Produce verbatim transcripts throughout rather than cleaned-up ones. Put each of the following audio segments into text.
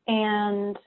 and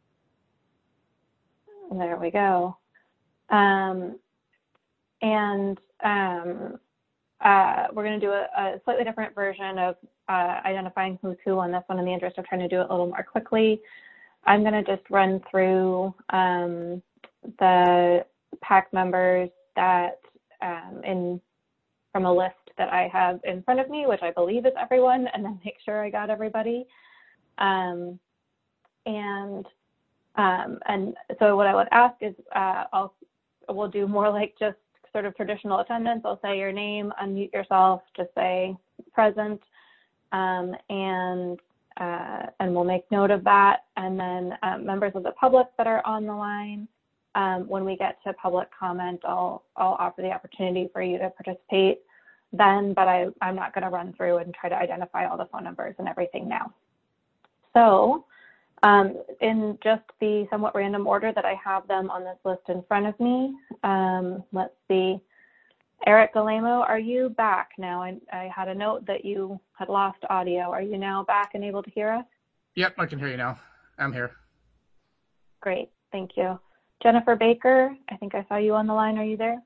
there we go. Um, and um, uh, we're going to do a, a slightly different version of uh, identifying who's who on this one in the interest of trying to do it a little more quickly. I'm going to just run through um, the PAC members that um, in from a list that I have in front of me, which I believe is everyone, and then make sure I got everybody. Um, and um, and so what I would ask is uh, I'll we'll do more like just sort of traditional attendance. I'll say your name, unmute yourself, just say present, um, and uh, and we'll make note of that. And then um, members of the public that are on the line, um, when we get to public comment, I'll I'll offer the opportunity for you to participate then, but I, I'm not going to run through and try to identify all the phone numbers and everything now. So um, in just the somewhat random order that I have them on this list in front of me, um, let's see. Eric Galemo, are you back now? I, I had a note that you had lost audio. Are you now back and able to hear us? Yep, I can hear you now. I'm here. Great, thank you. Jennifer Baker, I think I saw you on the line. Are you there?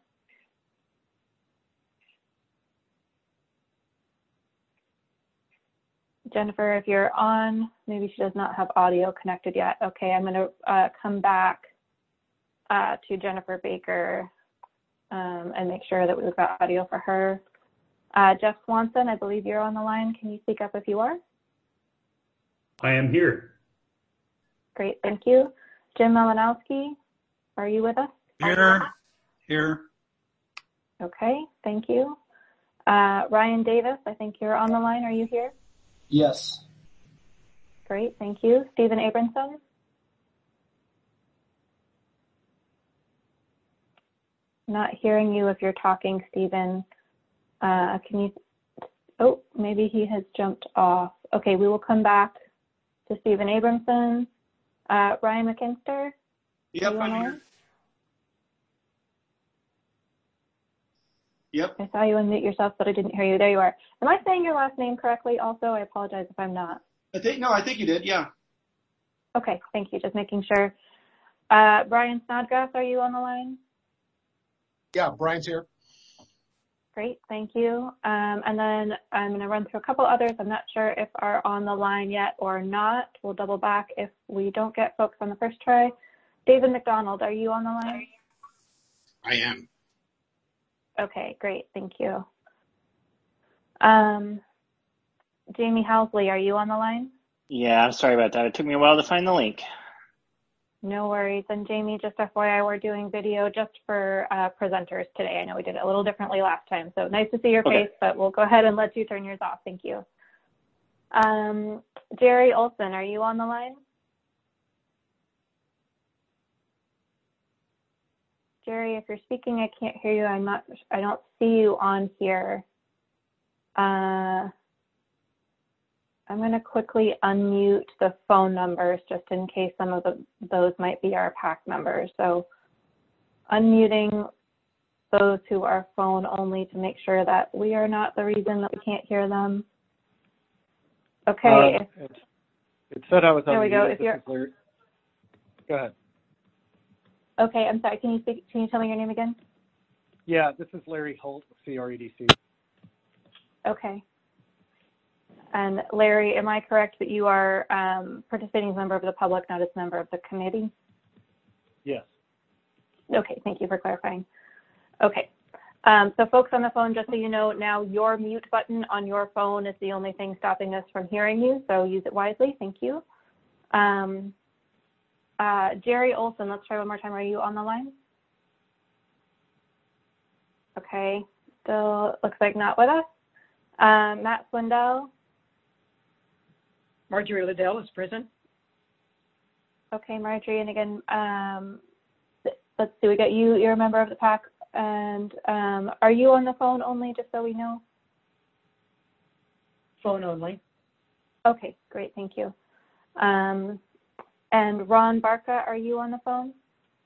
Jennifer, if you're on, maybe she does not have audio connected yet. Okay, I'm going to uh, come back uh, to Jennifer Baker um, and make sure that we've got audio for her. Uh, Jeff Swanson, I believe you're on the line. Can you speak up if you are? I am here. Great, thank you. Jim Malinowski, are you with us? Here, here. Okay, thank you. Uh, Ryan Davis, I think you're on the line. Are you here? Yes. Great, thank you. Stephen Abramson? Not hearing you if you're talking, Stephen. Uh, can you, oh, maybe he has jumped off. Okay, we will come back to Stephen Abramson. Uh, Ryan McKinster? Yep, I'm here. Yep. I saw you unmute yourself, but I didn't hear you. There you are. Am I saying your last name correctly also? I apologize if I'm not. I think, no, I think you did, yeah. Okay, thank you. Just making sure. Uh, Brian Snodgrass, are you on the line? Yeah, Brian's here. Great, thank you. Um, and then I'm going to run through a couple others. I'm not sure if are on the line yet or not. We'll double back if we don't get folks on the first try. David McDonald, are you on the line? I am. Okay, great, thank you. Um, Jamie Housley, are you on the line? Yeah, I'm sorry about that. It took me a while to find the link. No worries. And Jamie, just F Y I, we're doing video just for uh, presenters today. I know we did it a little differently last time, so nice to see your Okay. face, but we'll go ahead and let you turn yours off. Thank you. Um, Jerry Olson, are you on the line? Jerry, if you're speaking, I can't hear you. I'm not, I don't see you on here. Uh, I'm going to quickly unmute the phone numbers just in case some of the, those might be our PAC members. So unmuting those who are phone only to make sure that we are not the reason that we can't hear them. Okay. Uh, if, it, it said I was there we go. If This you're, is Larry. Go ahead. Okay, I'm sorry. Can you speak? Can you tell me your name again? Yeah, this is Larry Holt with C R E D C. Okay. And Larry, am I correct that you are um, participating as a member of the public, not as a member of the committee? Yes. Okay, thank you for clarifying. Okay. Um, so folks on the phone, just so you know, now your mute button on your phone is the only thing stopping us from hearing you, so use it wisely. Thank you. Um, Uh, Jerry Olson, let's try one more time. Are you on the line? Okay, still looks like not with us. Um, Matt Swindell. Marjorie Liddell is present. Okay, Marjorie, and again, um, let's see, we got you, you're a member of the PAC, and um, are you on the phone only, just so we know? Phone only. Okay, great, thank you. Um, And Ron Barca, are you on the phone?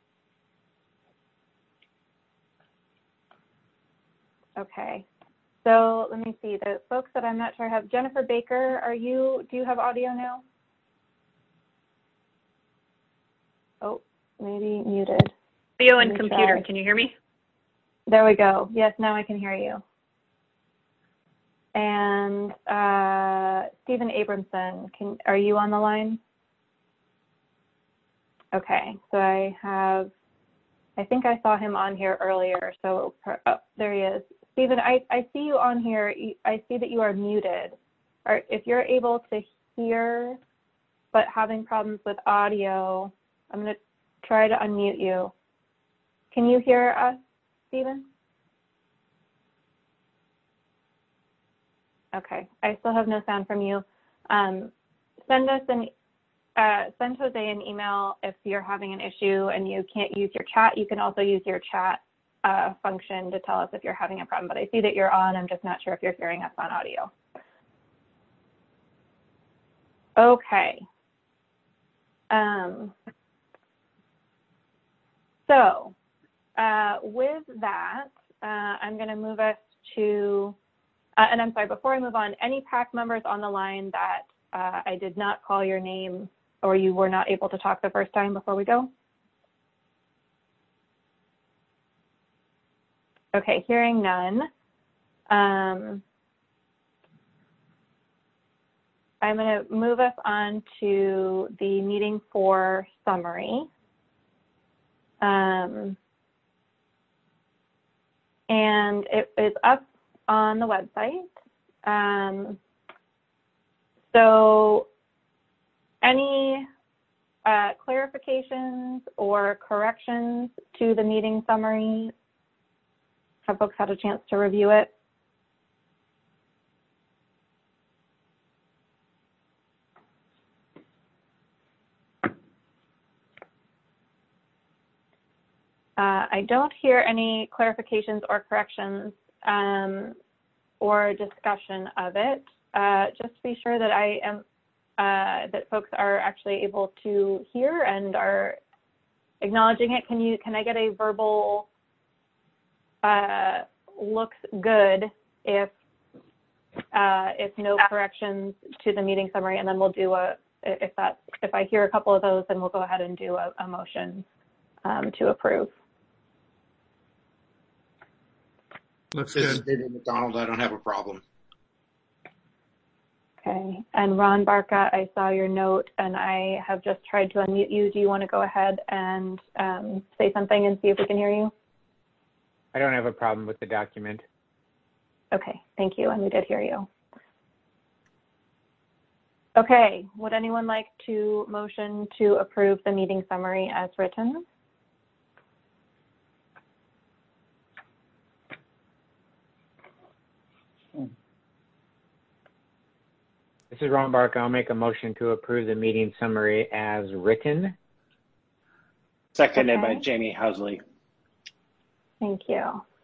Okay, so let me see, the folks that I'm not sure have, Jennifer Baker, are you, do you have audio now? maybe muted. Video Let and me computer. try. Can you hear me? There we go. Yes, now I can hear you. And uh, Stephen Abramson, can, are you on the line? Okay, so I have, I think I saw him on here earlier. So oh, there he is. Stephen, I, I see you on here. I see that you are muted. Or if you're able to hear, but having problems with audio, I'm going to try to unmute you. Can you hear us, Stephen? Okay, I still have no sound from you. Um, send us an, uh, send Jose an email if you're having an issue and you can't use your chat. You can also use your chat uh, function to tell us if you're having a problem. But I see that you're on. I'm just not sure if you're hearing us on audio. Okay. Um, so uh, with that, uh, I'm going to move us to, uh, and I'm sorry, before I move on, any PAC members on the line that uh, I did not call your name or you were not able to talk the first time before we go? Okay, hearing none. Um, I'm going to move us on to the meeting for summary. Um, and it is up on the website. Um, so any uh, clarifications or corrections to the meeting summary? Have folks had a chance to review it? Uh, I don't hear any clarifications or corrections um, or discussion of it. Uh, just to be sure that I am, uh, that folks are actually able to hear and are acknowledging it. Can you, can I get a verbal uh, looks good if uh, if no corrections to the meeting summary, and then we'll do a, if that's, if I hear a couple of those, then we'll go ahead and do a, a motion um, to approve. Looks This is good. David McDonald. I don't have a problem. Okay, and Ron Barca, I saw your note and I have just tried to unmute you. Do you want to go ahead and um, say something and see if we can hear you? I don't have a problem with the document. Okay, thank you, and we did hear you. Okay, would anyone like to motion to approve the meeting summary as written? This is Ron Barker. I'll make a motion to approve the meeting summary as written. Seconded Okay. by Jamie Housley. Thank you.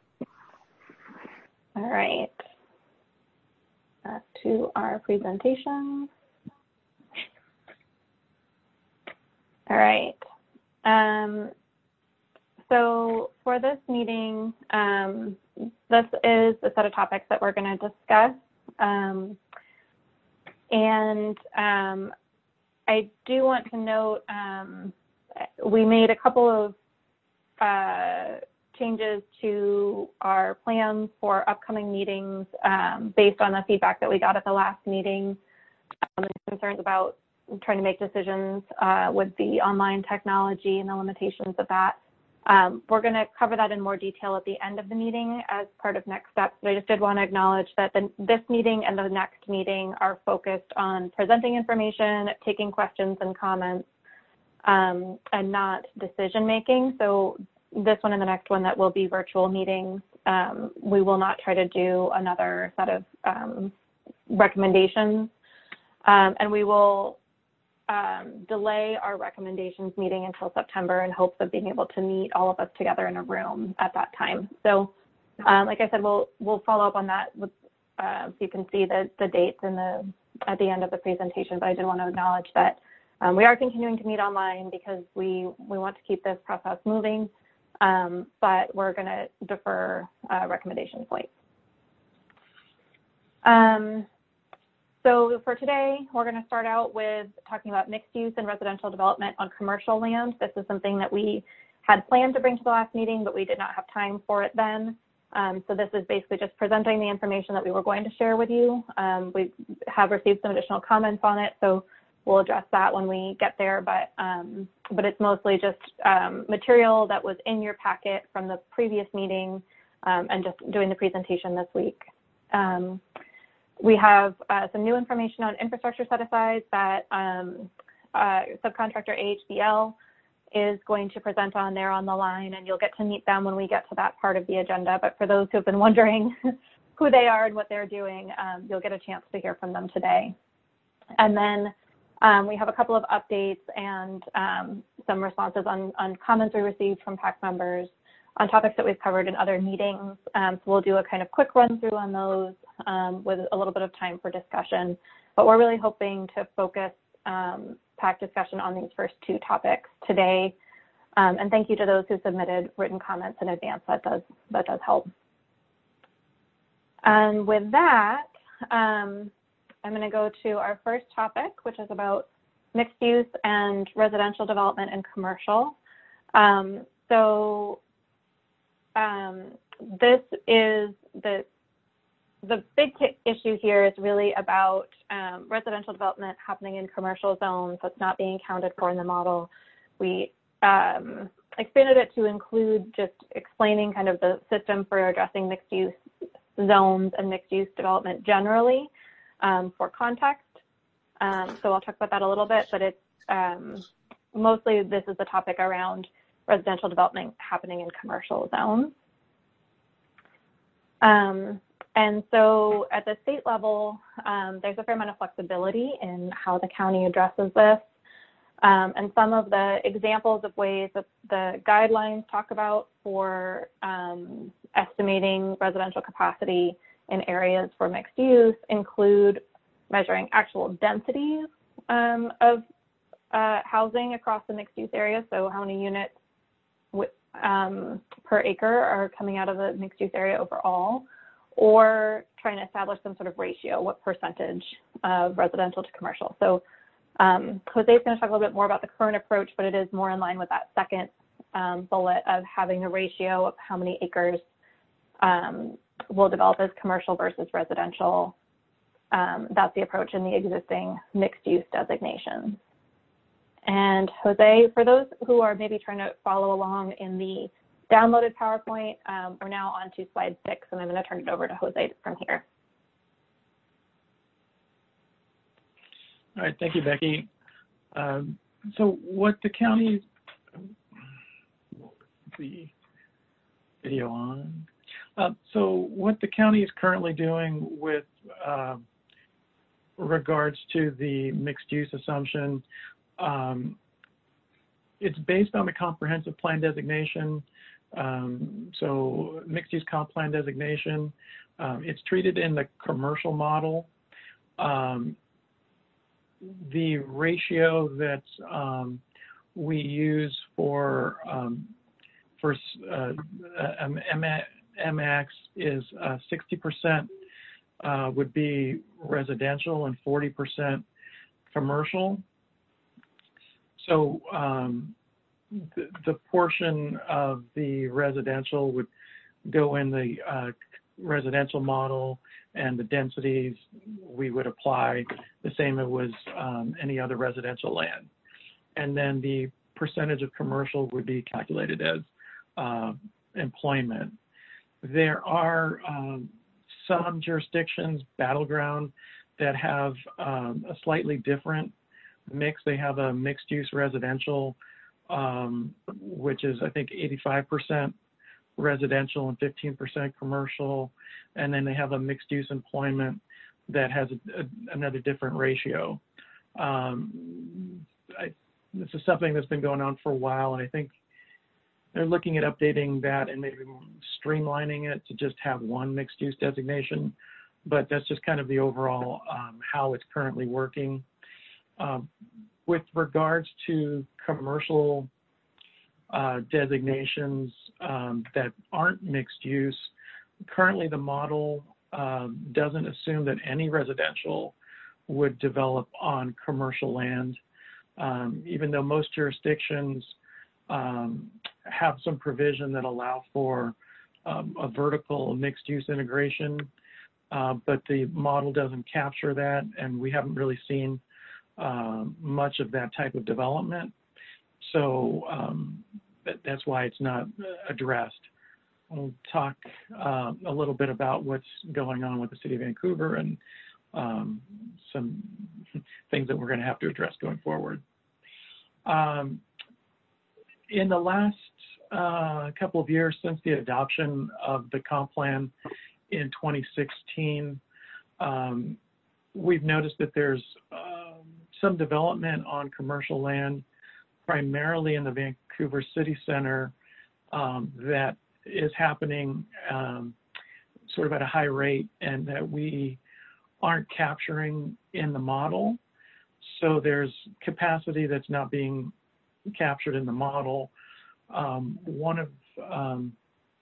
All right. Back to our presentation. All right. Um, so for this meeting, um, this is the set of topics that we're going to discuss. Um, and um, I do want to note, um, we made a couple of uh, changes to our plans for upcoming meetings um, based on the feedback that we got at the last meeting, um, and concerns about trying to make decisions uh, with the online technology and the limitations of that. Um, we're going to cover that in more detail at the end of the meeting as part of next steps, but I just did want to acknowledge that the, this meeting and the next meeting are focused on presenting information, taking questions and comments, um, and not decision making. So this one and the next one that will be virtual meetings, um, we will not try to do another set of um, recommendations, um, and we will um, delay our recommendations meeting until September in hopes of being able to meet all of us together in a room at that time. So um, like I said, we'll we'll follow up on that with, uh, so you can see the, the dates in the, at the end of the presentation, but I did want to acknowledge that um, we are continuing to meet online because we, we want to keep this process moving. Um, but we're going to defer uh, recommendation points. Um, so for today, we're going to start out with talking about mixed use and residential development on commercial land. This is something that we had planned to bring to the last meeting, but we did not have time for it then. Um, so this is basically just presenting the information that we were going to share with you. Um, we have received some additional comments on it, so we'll address that when we get there, but, um, but it's mostly just um, material that was in your packet from the previous meeting um, and just doing the presentation this week. Um, we have uh, some new information on infrastructure set-asides that um, uh, subcontractor A H B L is going to present on there on the line, and you'll get to meet them when we get to that part of the agenda. But for those who have been wondering who they are and what they're doing, um, you'll get a chance to hear from them today. And then um, we have a couple of updates and um, some responses on, on comments we received from PAC members on topics that we've covered in other meetings. Um, so we'll do a kind of quick run through on those um, with a little bit of time for discussion. But we're really hoping to focus um, PAC discussion on these first two topics today. Um, and thank you to those who submitted written comments in advance. That does, that does help. And with that, um, I'm going to go to our first topic, which is about mixed use and residential development and commercial. Um, so um, this is the The big issue here is really about um, residential development happening in commercial zones that's not being accounted for in the model. We um, expanded it to include just explaining kind of the system for addressing mixed use zones and mixed use development generally um, for context. Um, so I'll talk about that a little bit, but it's um, mostly this is the topic around residential development happening in commercial zones. Um, And so at the state level, um, there's a fair amount of flexibility in how the county addresses this. Um, and some of the examples of ways that the guidelines talk about for um, estimating residential capacity in areas for mixed use include measuring actual densities um, of uh, housing across the mixed use area. So how many units um, per acre are coming out of the mixed use area overall, or trying to establish some sort of ratio, what percentage of residential to commercial. So um, Jose is going to talk a little bit more about the current approach, but it is more in line with that second um, bullet of having a ratio of how many acres um, will develop as commercial versus residential. Um, that's the approach in the existing mixed use designation. And Jose, for those who are maybe trying to follow along in the downloaded PowerPoint, um, we're now on to slide six, and I'm going to turn it over to Jose from here. All right, thank you, Becky. Um, so what the county, the video on. Uh, so what the county is currently doing with uh, regards to the mixed use assumption, um, it's based on the comprehensive plan designation. Um, so mixed use comp plan designation, um, it's treated in the commercial model. Um, the ratio that um, we use for um, for uh, M X is uh, sixty percent uh, would be residential and forty percent commercial. So um, the, the portion of the residential would go in the uh, residential model, and the densities we would apply the same as was um, any other residential land. And then the percentage of commercial would be calculated as uh, employment. There are um, some jurisdictions, battleground, that have um, a slightly different mix. They have a mixed use residential, um, which is I think eighty-five percent residential and fifteen percent commercial. And then they have a mixed use employment that has a, a, another different ratio. Um, I, this is something that's been going on for a while, and I think they're looking at updating that and maybe streamlining it to just have one mixed use designation. But that's just kind of the overall um, how it's currently working. Um, with regards to commercial uh, designations um, that aren't mixed use, currently the model um, doesn't assume that any residential would develop on commercial land. Um, even though most jurisdictions um, have some provision that allow for um, a vertical mixed-use integration, uh, but the model doesn't capture that, and we haven't really seen uh, much of that type of development. So um, that, that's why it's not addressed. We'll talk uh, a little bit about what's going on with the City of Vancouver and um, some things that we're going to have to address going forward. Um, in the last uh, couple of years since the adoption of the comp plan in twenty sixteen, um, we've noticed that there's uh, some development on commercial land, primarily in the Vancouver City Center, um, that is happening um, sort of at a high rate, and that we aren't capturing in the model. So there's capacity that's not being captured in the model. Um, one of um,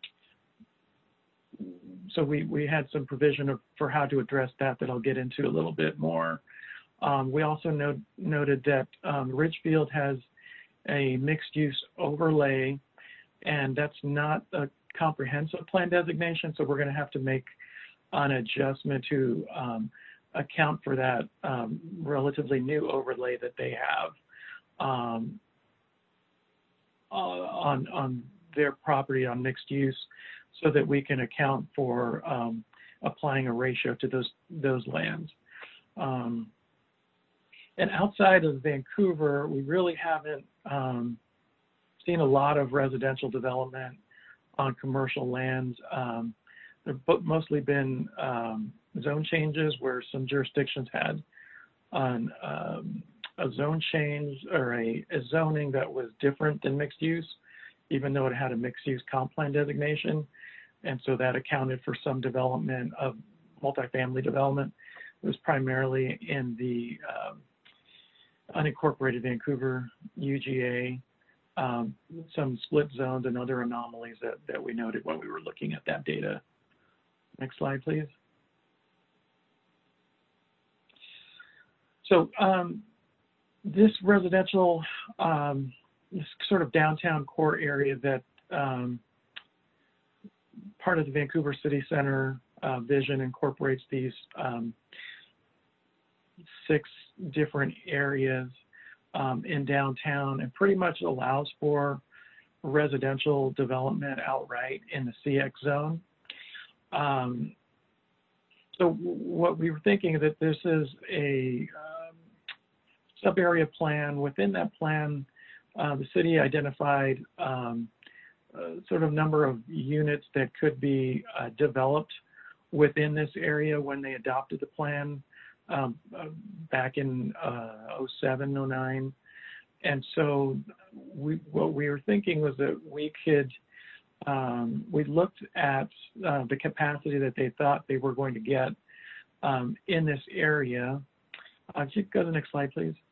so we we had some provision of, for how to address that that I'll get into a little bit more. Um, we also note, noted that um, Ridgefield has a mixed-use overlay, and that's not a comprehensive plan designation, so we're going to have to make an adjustment to um, account for that um, relatively new overlay that they have um, uh, on, on their property on mixed use, so that we can account for um, applying a ratio to those, those lands. Um, and outside of Vancouver, we really haven't um, seen a lot of residential development on commercial lands. Um, there have mostly been um, zone changes where some jurisdictions had an, um, a zone change or a, a zoning that was different than mixed use, even though it had a mixed use comp plan designation. And so that accounted for some development of multifamily development. It was primarily in the um, unincorporated Vancouver U G A, um, some split zones and other anomalies that, that we noted when we were looking at that data. Next slide, please. So um, this residential, um, this sort of downtown core area that um, part of the Vancouver City Center uh, vision incorporates these um, six different areas um, in downtown, and pretty much allows for residential development outright in the C X zone. Um, so what we were thinking is that this is a um, sub-area plan. Within that plan, uh, the city identified um, a sort of number of units that could be uh, developed within this area when they adopted the plan um, uh, back in uh, oh seven, oh nine. And so we, what we were thinking was that we could Um, we looked at uh, the capacity that they thought they were going to get um, in this area. Uh, can you go to the next slide, please?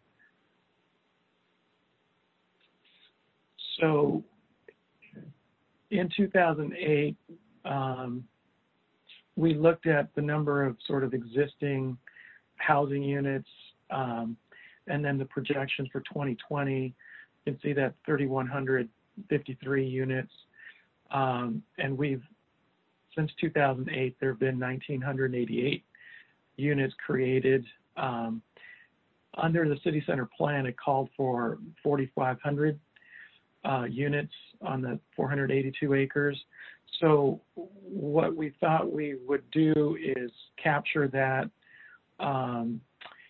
So in two thousand eight, um, we looked at the number of sort of existing housing units, um, and then the projections for twenty twenty. You can see that three thousand one hundred fifty-three units. Um, and we've, since two thousand eight, there have been one thousand nine hundred eighty-eight units created. Um, under the city center plan, it called for four thousand five hundred uh, units on the four hundred eighty-two acres. So what we thought we would do is capture that um,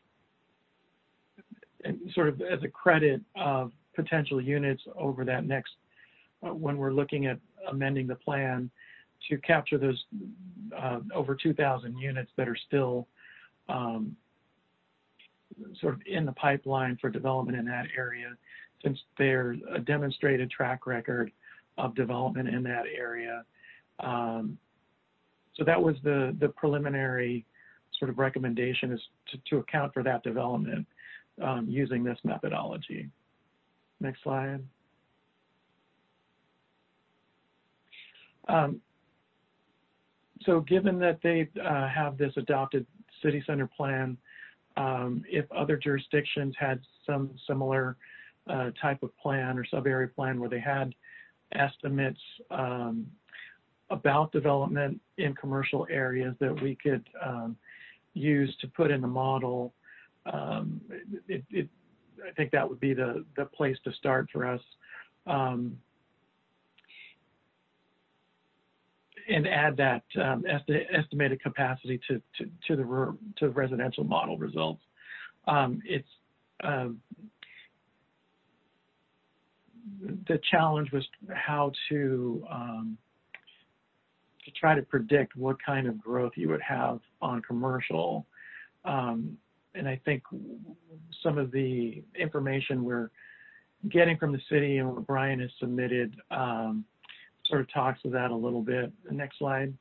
and sort of as a credit of potential units over that next, uh, when we're looking at amending the plan, to capture those uh, over two thousand units that are still um, sort of in the pipeline for development in that area, since there's a demonstrated track record of development in that area. Um, so that was the, the preliminary sort of recommendation, is to, to account for that development um, using this methodology. Next slide. Um, so given that they uh, have this adopted city center plan, um, if other jurisdictions had some similar uh, type of plan or sub-area plan where they had estimates um, about development in commercial areas that we could um, use to put in the model. Um, it, it, I think that would be the, the place to start for us. Um, and add that um, esti estimated capacity to, to, to the to residential model results. Um, it's um, the challenge was how to um, to try to predict what kind of growth you would have on commercial. Um, and I think some of the information we're getting from the city and what Brian has submitted um, sort of talks to that a little bit. The next slide.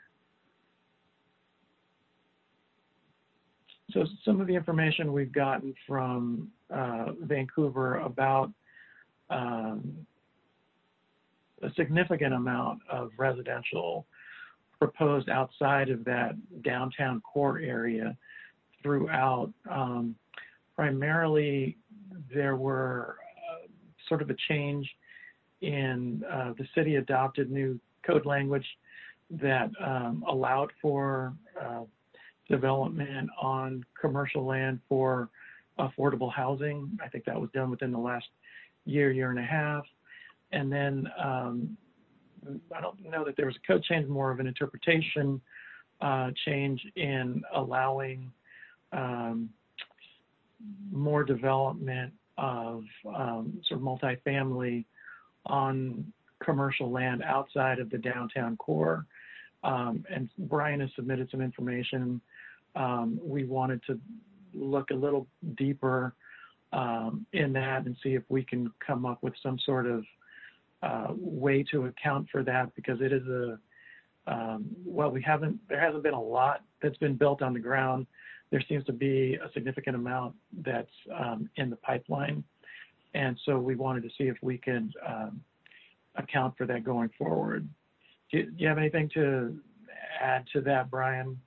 So some of the information we've gotten from uh, Vancouver about um, a significant amount of residential proposed outside of that downtown core area throughout. Um, primarily, there were uh, sort of a change in uh, the city adopted new code language that um, allowed for uh, development on commercial land for affordable housing. I think that was done within the last year, year and a half. And then um, I don't know that there was a code change, more of an interpretation uh, change in allowing um, more development of um, sort of multifamily on commercial land outside of the downtown core. Um, and Brian has submitted some information. Um, we wanted to look a little deeper um, in that and see if we can come up with some sort of uh, way to account for that, because it is a, um, well, we haven't, there hasn't been a lot that's been built on the ground. There seems to be a significant amount that's um, in the pipeline. And so we wanted to see if we could um, account for that going forward. Do you, do you have anything to add to that, Brian?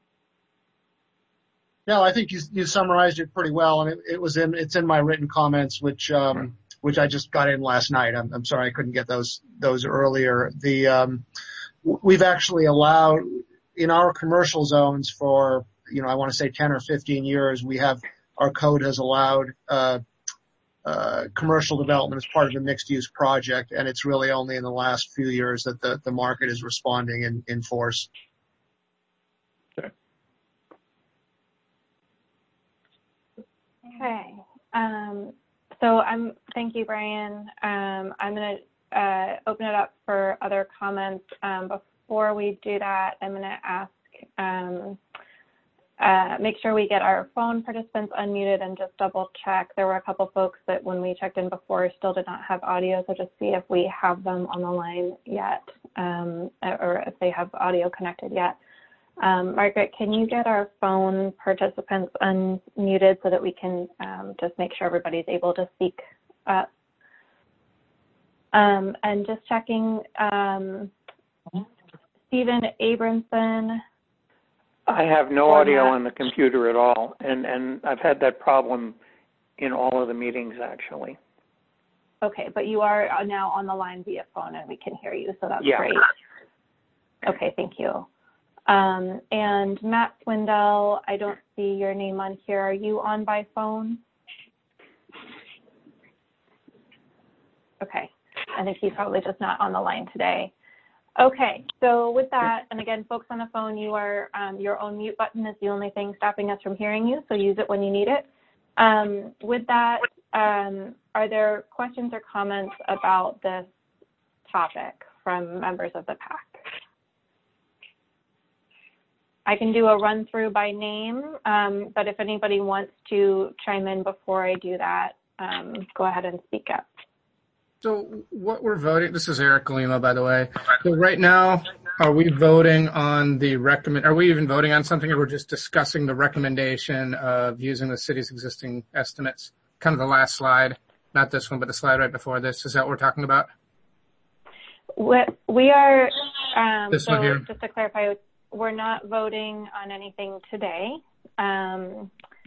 No, I think you, you summarized it pretty well, and it, it was in it's in my written comments, which um, right. which I just got in last night. I'm, I'm sorry I couldn't get those those earlier. The um, we've actually allowed in our commercial zones for you know I want to say ten or fifteen years. We have our code has allowed uh, uh, commercial development as part of the mixed use project, and it's really only in the last few years that the the market is responding in in force. Okay. Um, so I'm, thank you, Brian. Um, I'm going to uh, open it up for other comments. Um, before we do that, I'm going to ask, um, uh, make sure we get our phone participants unmuted and just double check. There were a couple folks that when we checked in before still did not have audio, so just see if we have them on the line yet, um, or if they have audio connected yet. Um, Margaret, can you get our phone participants unmuted so that we can um, just make sure everybody's able to speak up? Um, and just checking, um, Stephen Abramson. I have no audio on the computer at all, and, and I've had that problem in all of the meetings, actually. Okay, but you are now on the line via phone and we can hear you, so that's yeah. great. Okay, thank you. Um, and Matt Swindell, I don't see your name on here. Are you on by phone? Okay, I think he's probably just not on the line today. Okay, so with that, and again, folks on the phone, you are, um, your own mute button is the only thing stopping us from hearing you, so use it when you need it. Um, with that, um, are there questions or comments about this topic from members of the PAC? I can do a run through by name, um, but if anybody wants to chime in before I do that, um, go ahead and speak up. So what we're voting, this is Eric Lima, by the way. So right now, are we voting on the recommend, are we even voting on something, or we're just discussing the recommendation of using the city's existing estimates? Kind of the last slide, not this one, but the slide right before this. Is that what we're talking about? What we are, um, this so one here. Just to clarify, we're not voting on anything today. Um,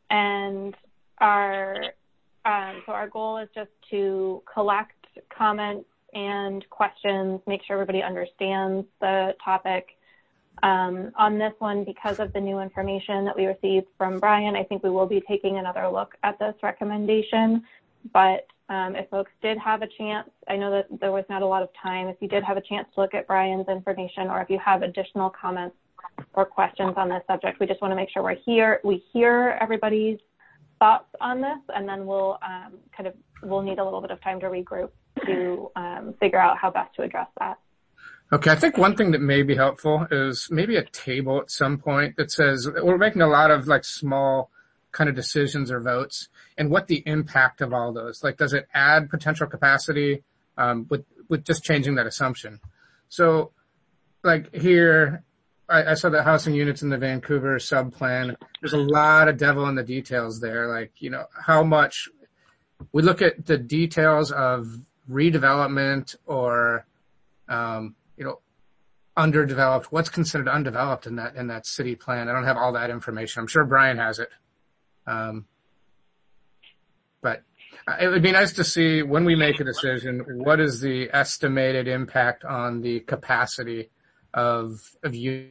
and our um, so our goal is just to collect comments and questions, make sure everybody understands the topic. Um, on this one, because of the new information that we received from Brian, I think we will be taking another look at this recommendation. But um, if folks did have a chance, I know that there was not a lot of time. If you did have a chance to look at Brian's information, or if you have additional comments or questions on this subject, we just want to make sure we're here. We hear everybody's thoughts on this, and then we'll um, kind of we'll need a little bit of time to regroup to um, figure out how best to address that. Okay, I think one thing that may be helpful is maybe a table at some point that says we're making a lot of like small kind of decisions or votes, and what the impact of all those. Like, does it add potential capacity um, with with just changing that assumption? So, like here, I, I saw the housing units in the Vancouver subplan. There's a lot of devil in the details there. Like, you know, how much we look at the details of redevelopment or um, you know, underdeveloped, what's considered undeveloped in that, in that city plan. I don't have all that information. I'm sure Brian has it. Um, but it would be nice to see when we make a decision, what is the estimated impact on the capacity of, of you.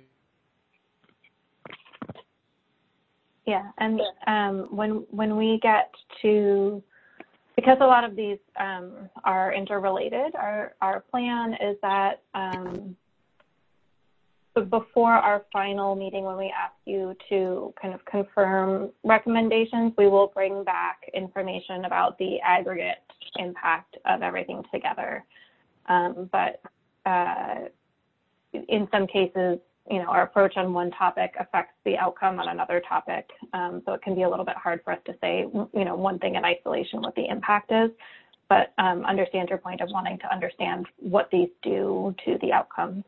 Yeah. And, um, when, when we get to, because a lot of these um, are interrelated, our, our plan is that um, before our final meeting, when we ask you to kind of confirm recommendations, we will bring back information about the aggregate impact of everything together. Um, but uh, in some cases, you know, our approach on one topic affects the outcome on another topic. Um, so it can be a little bit hard for us to say, you know, one thing in isolation what the impact is, but um, understand your point of wanting to understand what these do to the outcomes.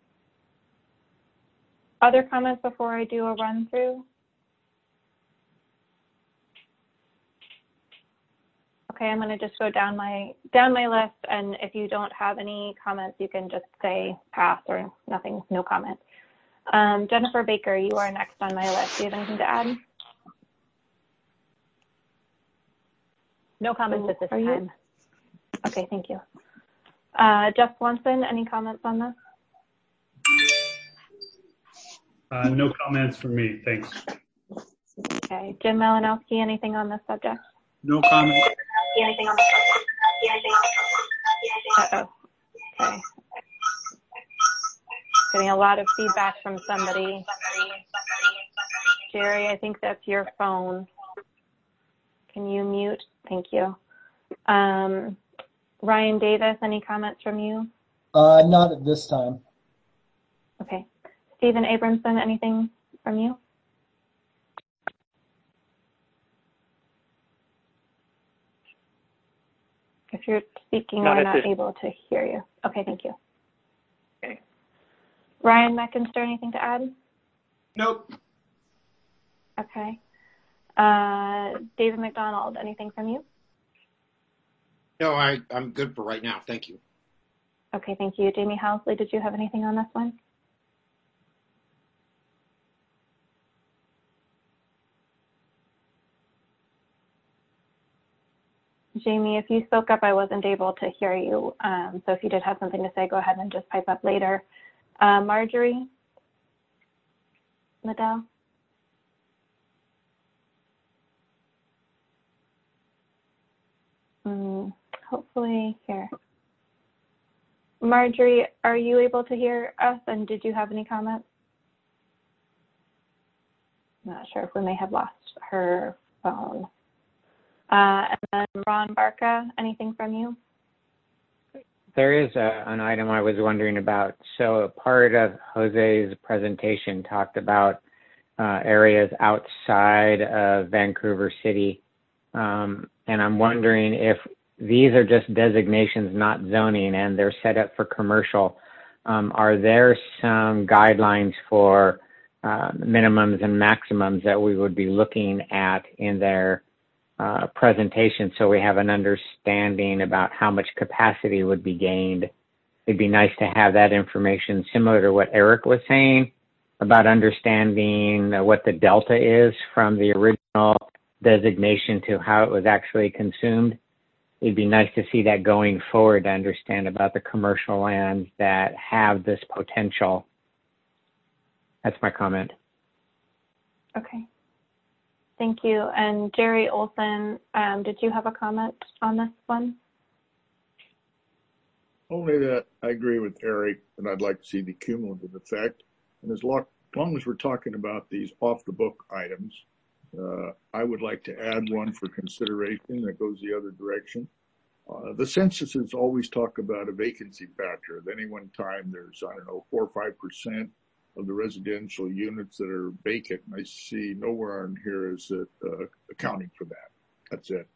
Other comments before I do a run through? Okay, I'm going to just go down my down my list, and if you don't have any comments, you can just say pass or nothing, no comment. Um, Jennifer Baker, you are next on my list. Do you have anything to add? No comments at this are time. You? Okay, thank you. Uh, Jeff Swanson, any comments on this? Uh, no comments from me. Thanks. Okay. Jim Malinowski, anything on this subject? No comment. Anything on this subject? Uh-oh. Okay. Getting a lot of feedback from somebody. Jerry, I think that's your phone. Can you mute? Thank you. Um, Ryan Davis, any comments from you? Uh, not at this time. Okay. Stephen Abramson, anything from you? If you're speaking, Not we're at not this- able to hear you. Okay, thank you. Okay. Ryan Meckinster, anything to add? Nope. Okay. Uh, David McDonald, anything from you? No, I, I'm good for right now. Thank you. Okay, thank you. Jamie Housley, did you have anything on this one? Jamie, if you spoke up, I wasn't able to hear you. Um, so if you did have something to say, go ahead and just pipe up later. Uh, Marjorie Liddell? Mm, hopefully here. Marjorie, are you able to hear us, and did you have any comments? I'm not sure if we may have lost her phone. Uh, and then Ron Barca, anything from you? There is a, an item I was wondering about. So part of Jose's presentation talked about uh, areas outside of Vancouver City. Um, and I'm wondering if these are just designations, not zoning, and they're set up for commercial. Um, are there some guidelines for uh, minimums and maximums that we would be looking at in their uh, presentation so we have an understanding about how much capacity would be gained? It'd be nice to have that information, similar to what Eric was saying about understanding what the delta is from the original designation to how it was actually consumed. It'd be nice to see that going forward to understand about the commercial lands that have this potential. That's my comment. Okay. Thank you. And Jerry Olson, um, did you have a comment on this one? Only that I agree with Eric, and I'd like to see the cumulative effect. And as long, as long as we're talking about these off-the-book items, uh, I would like to add one for consideration that goes the other direction. Uh, the censuses always talk about a vacancy factor. At any one time, there's, I don't know, four or five percent of the residential units that are vacant. And I see nowhere in here is it uh, accounting for that. That's it.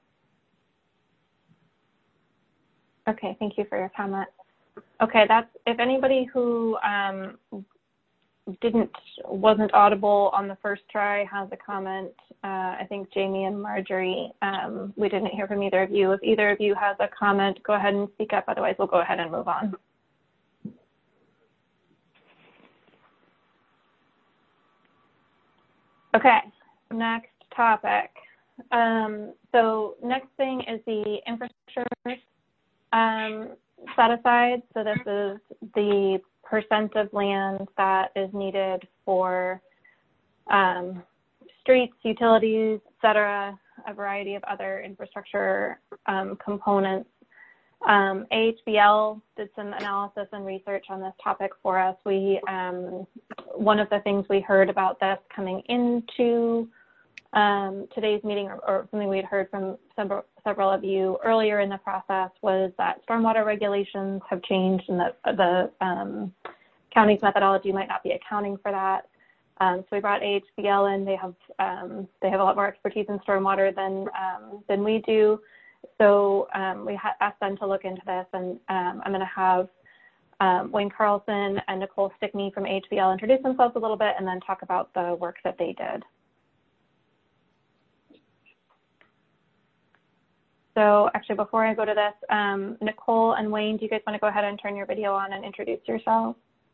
Okay, thank you for your comment. Okay, that's, if anybody who um, didn't, wasn't audible on the first try has a comment, uh, I think Jamie and Marjorie, um, we didn't hear from either of you. If either of you has a comment, go ahead and speak up, otherwise we'll go ahead and move on. Okay, next topic. Um, so next thing is the infrastructure um, set aside. So this is the percent of land that is needed for um, streets, utilities, et cetera, a variety of other infrastructure um, components. Um, A H B L did some analysis and research on this topic for us. We, um, one of the things we heard about this coming into um, today's meeting, or, or something we had heard from several, several of you earlier in the process, was that stormwater regulations have changed and that the um, county's methodology might not be accounting for that. Um, so we brought A H B L in. They have um, they have a lot more expertise in stormwater than um, than we do. So um, we ha- asked them to look into this, and um, I'm going to have um, Wayne Carlson and Nicole Stickney from A H B L introduce themselves a little bit and then talk about the work that they did. So actually, before I go to this, um, Nicole and Wayne, do you guys want to go ahead and turn your video on and introduce yourselves?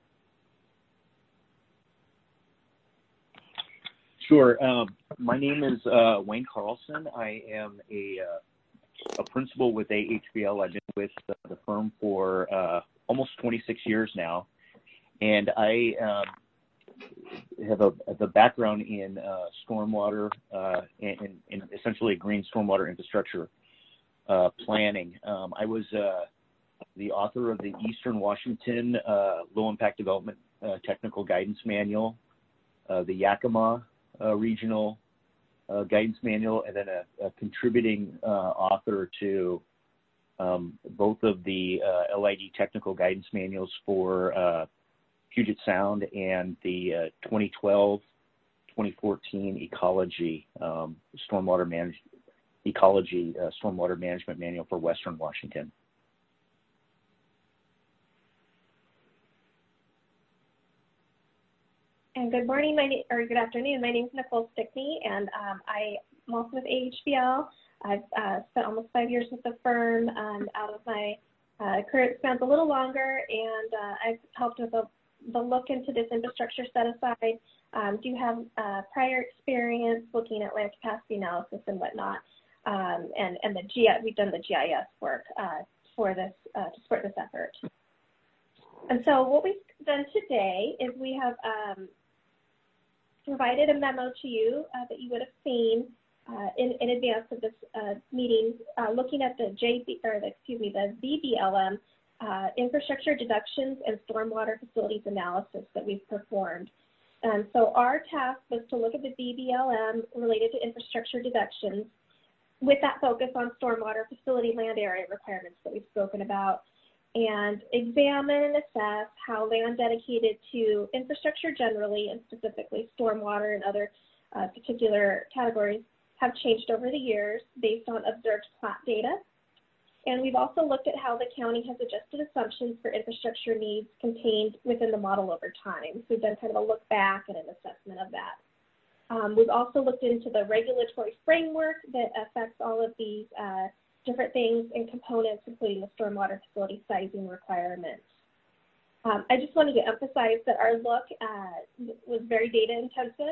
Sure. Um, my name is uh, Wayne Carlson. I am a uh, a principal with A H B L. I've been with uh, the firm for uh, almost twenty-six years now, and I um, have a, a background in uh, stormwater uh, and, and essentially green stormwater infrastructure uh, planning. Um, I was uh, the author of the Eastern Washington uh, Low Impact Development uh, Technical Guidance Manual, uh, the Yakima uh, Regional Uh, guidance manual, and then a, a contributing uh, author to um, both of the uh, L I D technical guidance manuals for uh, Puget Sound and the uh, twenty twelve twenty fourteen ecology um, stormwater manage ecology uh, stormwater management manual for Western Washington. And good morning, my name, or good afternoon. My name is Nicole Stickney, and um, I am also with A H B L. I've uh, spent almost five years with the firm. Um, out of my uh, career spans a little longer, and uh, I've helped with the, the look into this infrastructure set aside. Um, do have uh, prior experience looking at land capacity analysis and whatnot, um, and and the G I, we've done the G I S work uh, for this uh, to support this effort. And so what we've done today is we have um, provided a memo to you uh, that you would have seen uh, in, in advance of this uh, meeting, uh, looking at the J B or the, excuse me, the V B L M uh, infrastructure deductions and stormwater facilities analysis that we've performed. And so our task was to look at the V B L M related to infrastructure deductions, with that focus on stormwater facility land area requirements that we've spoken about, and examine and assess how land dedicated to infrastructure generally, and specifically stormwater and other uh, particular categories, have changed over the years based on observed plat data. And we've also looked at how the county has adjusted assumptions for infrastructure needs contained within the model over time. So we've done kind of a look back and an assessment of that. Um, we've also looked into the regulatory framework that affects all of these uh, different things and components, including the stormwater facility sizing requirements. Um, I just wanted to emphasize that our look uh, was very data intensive.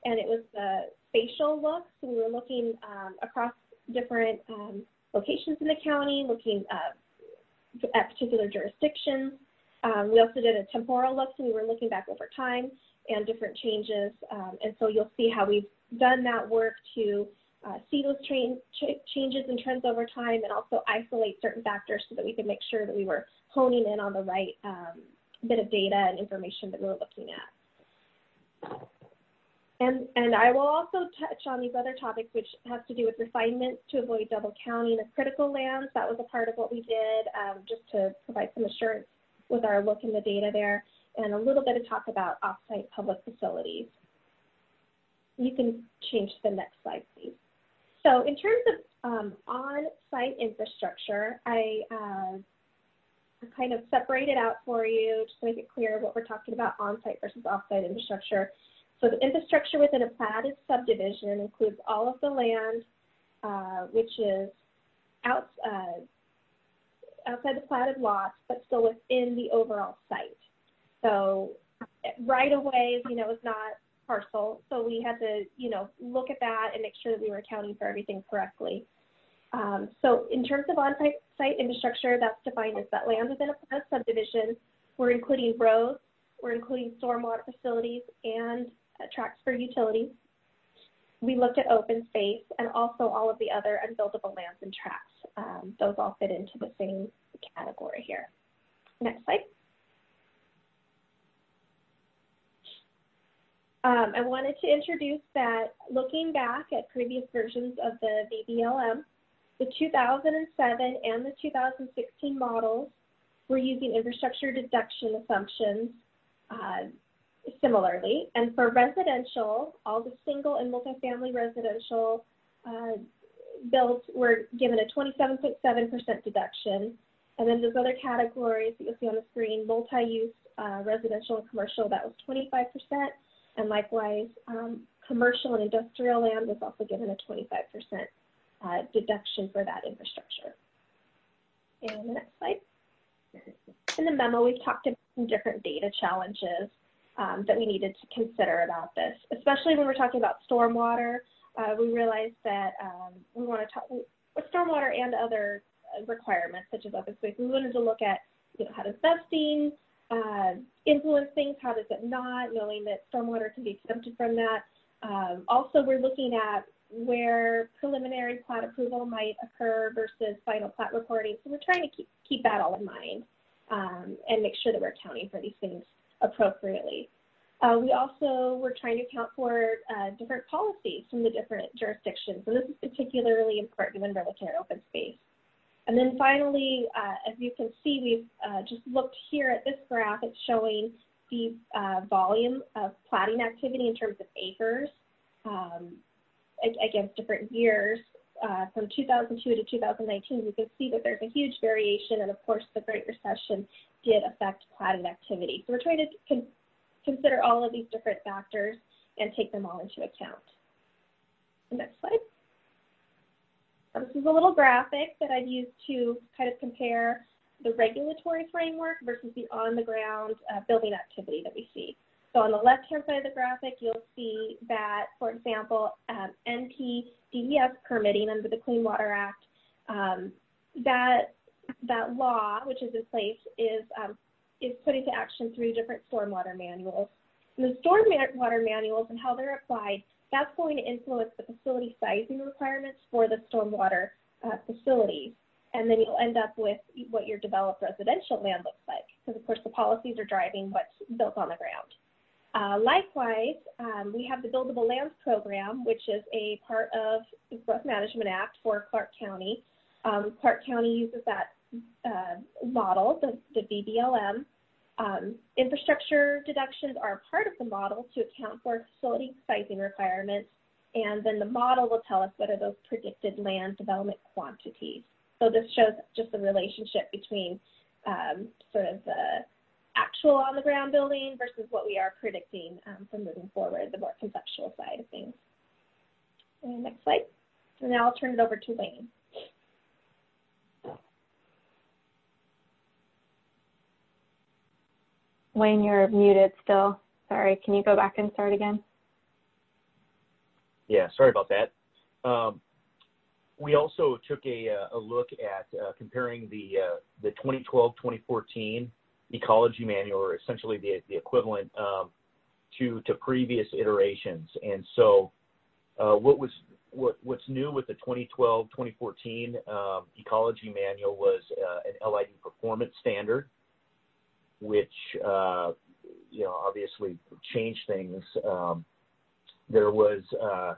and it was the spatial look. So we were looking um, across different um, locations in the county, looking uh, at particular jurisdictions. Um, we also did a temporal look, so we were looking back over time and different changes. Um, and so you'll see how we've done that work to uh, see those train, ch changes and trends over time, and also isolate certain factors so that we could make sure that we were honing in on the right um, bit of data and information that we were looking at. And, and I will also touch on these other topics, which has to do with refinements to avoid double counting of critical lands. That was a part of what we did, um, just to provide some assurance with our look in the data there, and a little bit of talk about off-site public facilities. You can change to the next slide, please. So in terms of um, on-site infrastructure, I uh, kind of separated out for you just to make it clear what we're talking about on-site versus off-site infrastructure. So the infrastructure within a platted subdivision includes all of the land, uh, which is out, uh, outside the platted lots, but still within the overall site. So right away, as you know, is not parcel. So we had to, you know, look at that and make sure that we were accounting for everything correctly. Um, so in terms of on-site site infrastructure, that's defined as that land within a platted subdivision. We're including roads, we're including stormwater facilities, and uh, tracts for utilities. We looked at open space and also all of the other unbuildable lands and tracts. Um, those all fit into the same category here. Next slide. Um, I wanted to introduce that looking back at previous versions of the V B L M, the two thousand seven and the two thousand sixteen models were using infrastructure deduction assumptions uh, similarly. And for residential, all the single and multifamily residential uh, builds were given a twenty-seven point seven percent deduction. And then those other categories that you'll see on the screen, multi-use uh, residential and commercial, that was twenty-five percent. And likewise, um, commercial and industrial land was also given a twenty-five percent uh, deduction for that infrastructure. And the next slide. In the memo, we've talked about some different data challenges um, that we needed to consider about this, especially when we're talking about stormwater. Uh, we realized that um, we want to talk with stormwater and other requirements such as open space. We wanted to look at, you know, how does vesting uh, influence things, how does it not, knowing that stormwater can be exempted from that. Um, also, we're looking at where preliminary plat approval might occur versus final plat recording. So we're trying to keep, keep that all in mind um, and make sure that we're accounting for these things appropriately. Uh, we also were trying to account for uh, different policies from the different jurisdictions, and this is particularly important when we're looking at open space. And then finally, uh, as you can see, we've uh, just looked here at this graph. It's showing the uh, volume of platting activity in terms of acres um, against different years. Uh, from two thousand two to two thousand nineteen, you can see that there's a huge variation, and of course, the Great Recession did affect platting activity. So we're trying to con consider all of these different factors and take them all into account. The next slide. This is a little graphic that I've used to kind of compare the regulatory framework versus the on-the-ground uh, building activity that we see. So on the left-hand side of the graphic, you'll see that, for example, um, N P D E S permitting under the Clean Water Act, um, that, that law, which is in place, is, um, is put into action through different stormwater manuals. And the stormwater manuals and how they're applied, that's going to influence the facility sizing requirements for the stormwater uh, facilities. And then you'll end up with what your developed residential land looks like, because of course the policies are driving what's built on the ground. Uh, likewise, um, we have the Buildable Lands Program, which is a part of the Growth Management Act for Clark County. Um, Clark County uses that uh, model, the, the V B L M. Um, infrastructure deductions are a part of the model to account for facility sizing requirements, and then the model will tell us what are those predicted land development quantities. So this shows just the relationship between um, sort of the actual on-the-ground building versus what we are predicting um, for moving forward, the more conceptual side of things. And next slide. And now I'll turn it over to Wayne. Wayne, you're muted still. Sorry, can you go back and start again? yeah, sorry about that. Um, we also took a, a look at uh, comparing the uh, the twenty twelve twenty fourteen ecology manual, or essentially the the equivalent um, to to previous iterations. And so, uh, what was what what's new with the twenty twelve twenty fourteen um, ecology manual was uh, an L I D performance standard, which uh, you know obviously changed things. Um, there was, uh,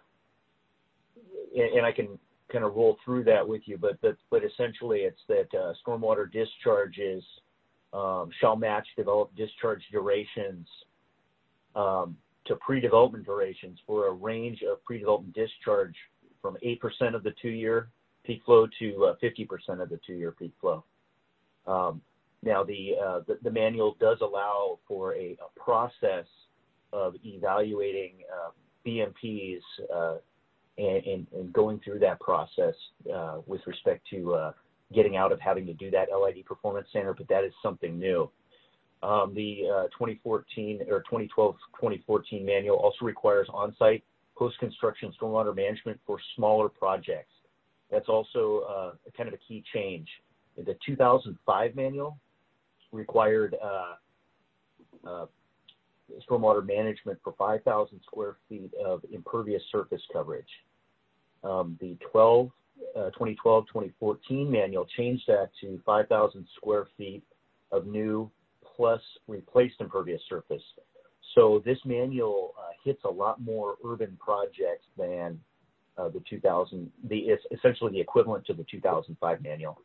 and, and I can kind of roll through that with you, but but, but essentially it's that uh, stormwater discharges um, shall match developed discharge durations um, to pre-development durations for a range of pre-development discharge from eight percent of the two-year peak flow to uh, fifty percent of the two-year peak flow. Um, now, the, uh, the the manual does allow for a, a process of evaluating uh, B M Ps uh, and, and, and going through that process uh, with respect to uh, getting out of having to do that L I D performance standard, but that is something new. Um, the uh, twenty fourteen or twenty twelve twenty fourteen manual also requires on-site post-construction stormwater management for smaller projects. That's also uh, kind of a key change. The two thousand five manual required uh, uh, stormwater management for five thousand square feet of impervious surface coverage. Um, the twenty twelve twenty fourteen manual changed that to five thousand square feet of new plus replaced impervious surface. So this manual uh, hits a lot more urban projects than uh, the two thousand, the it's essentially the equivalent to the two thousand five manual.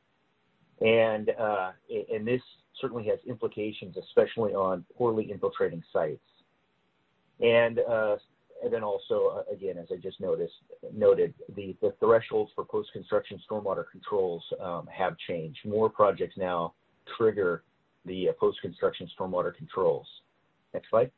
And, uh, and this certainly has implications, especially on poorly infiltrating sites. And, uh, and then also, uh, again, as I just noticed, noted, the, the thresholds for post-construction stormwater controls um, have changed. More projects now trigger the uh, post-construction stormwater controls. Next slide.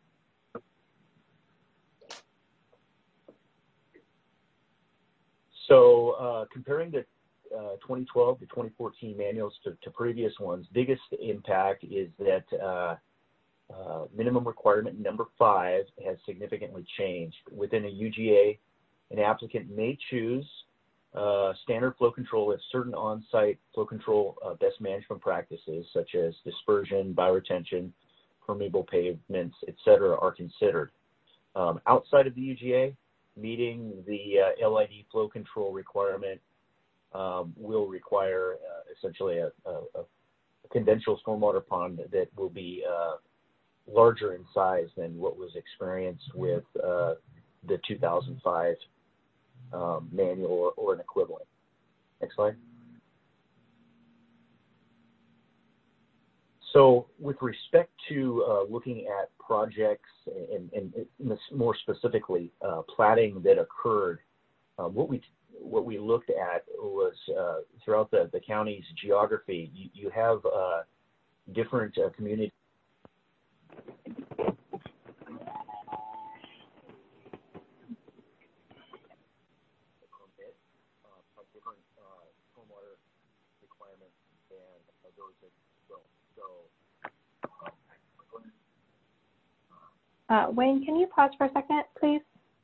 So uh, comparing the uh, twenty twelve to twenty fourteen manuals to, to previous ones, biggest impact is that uh, uh, minimum requirement number five has significantly changed. Within a U G A, an applicant may choose uh, standard flow control if certain on-site flow control uh, best management practices, such as dispersion, bioretention, permeable pavements, et cetera, are considered. Um, outside of the U G A, meeting the uh, L I D flow control requirement um, will require uh, essentially a, a, a conventional stormwater pond that will be uh, larger in size than what was experienced with uh, the two thousand five um, manual or, or an equivalent. Next slide. So with respect to uh, looking at projects and, and, and more specifically uh, platting that occurred, uh, what we what we looked at was uh, throughout the, the county's geography, you, you have uh, different uh, communities. Uh, Wayne, can you pause for a second, please?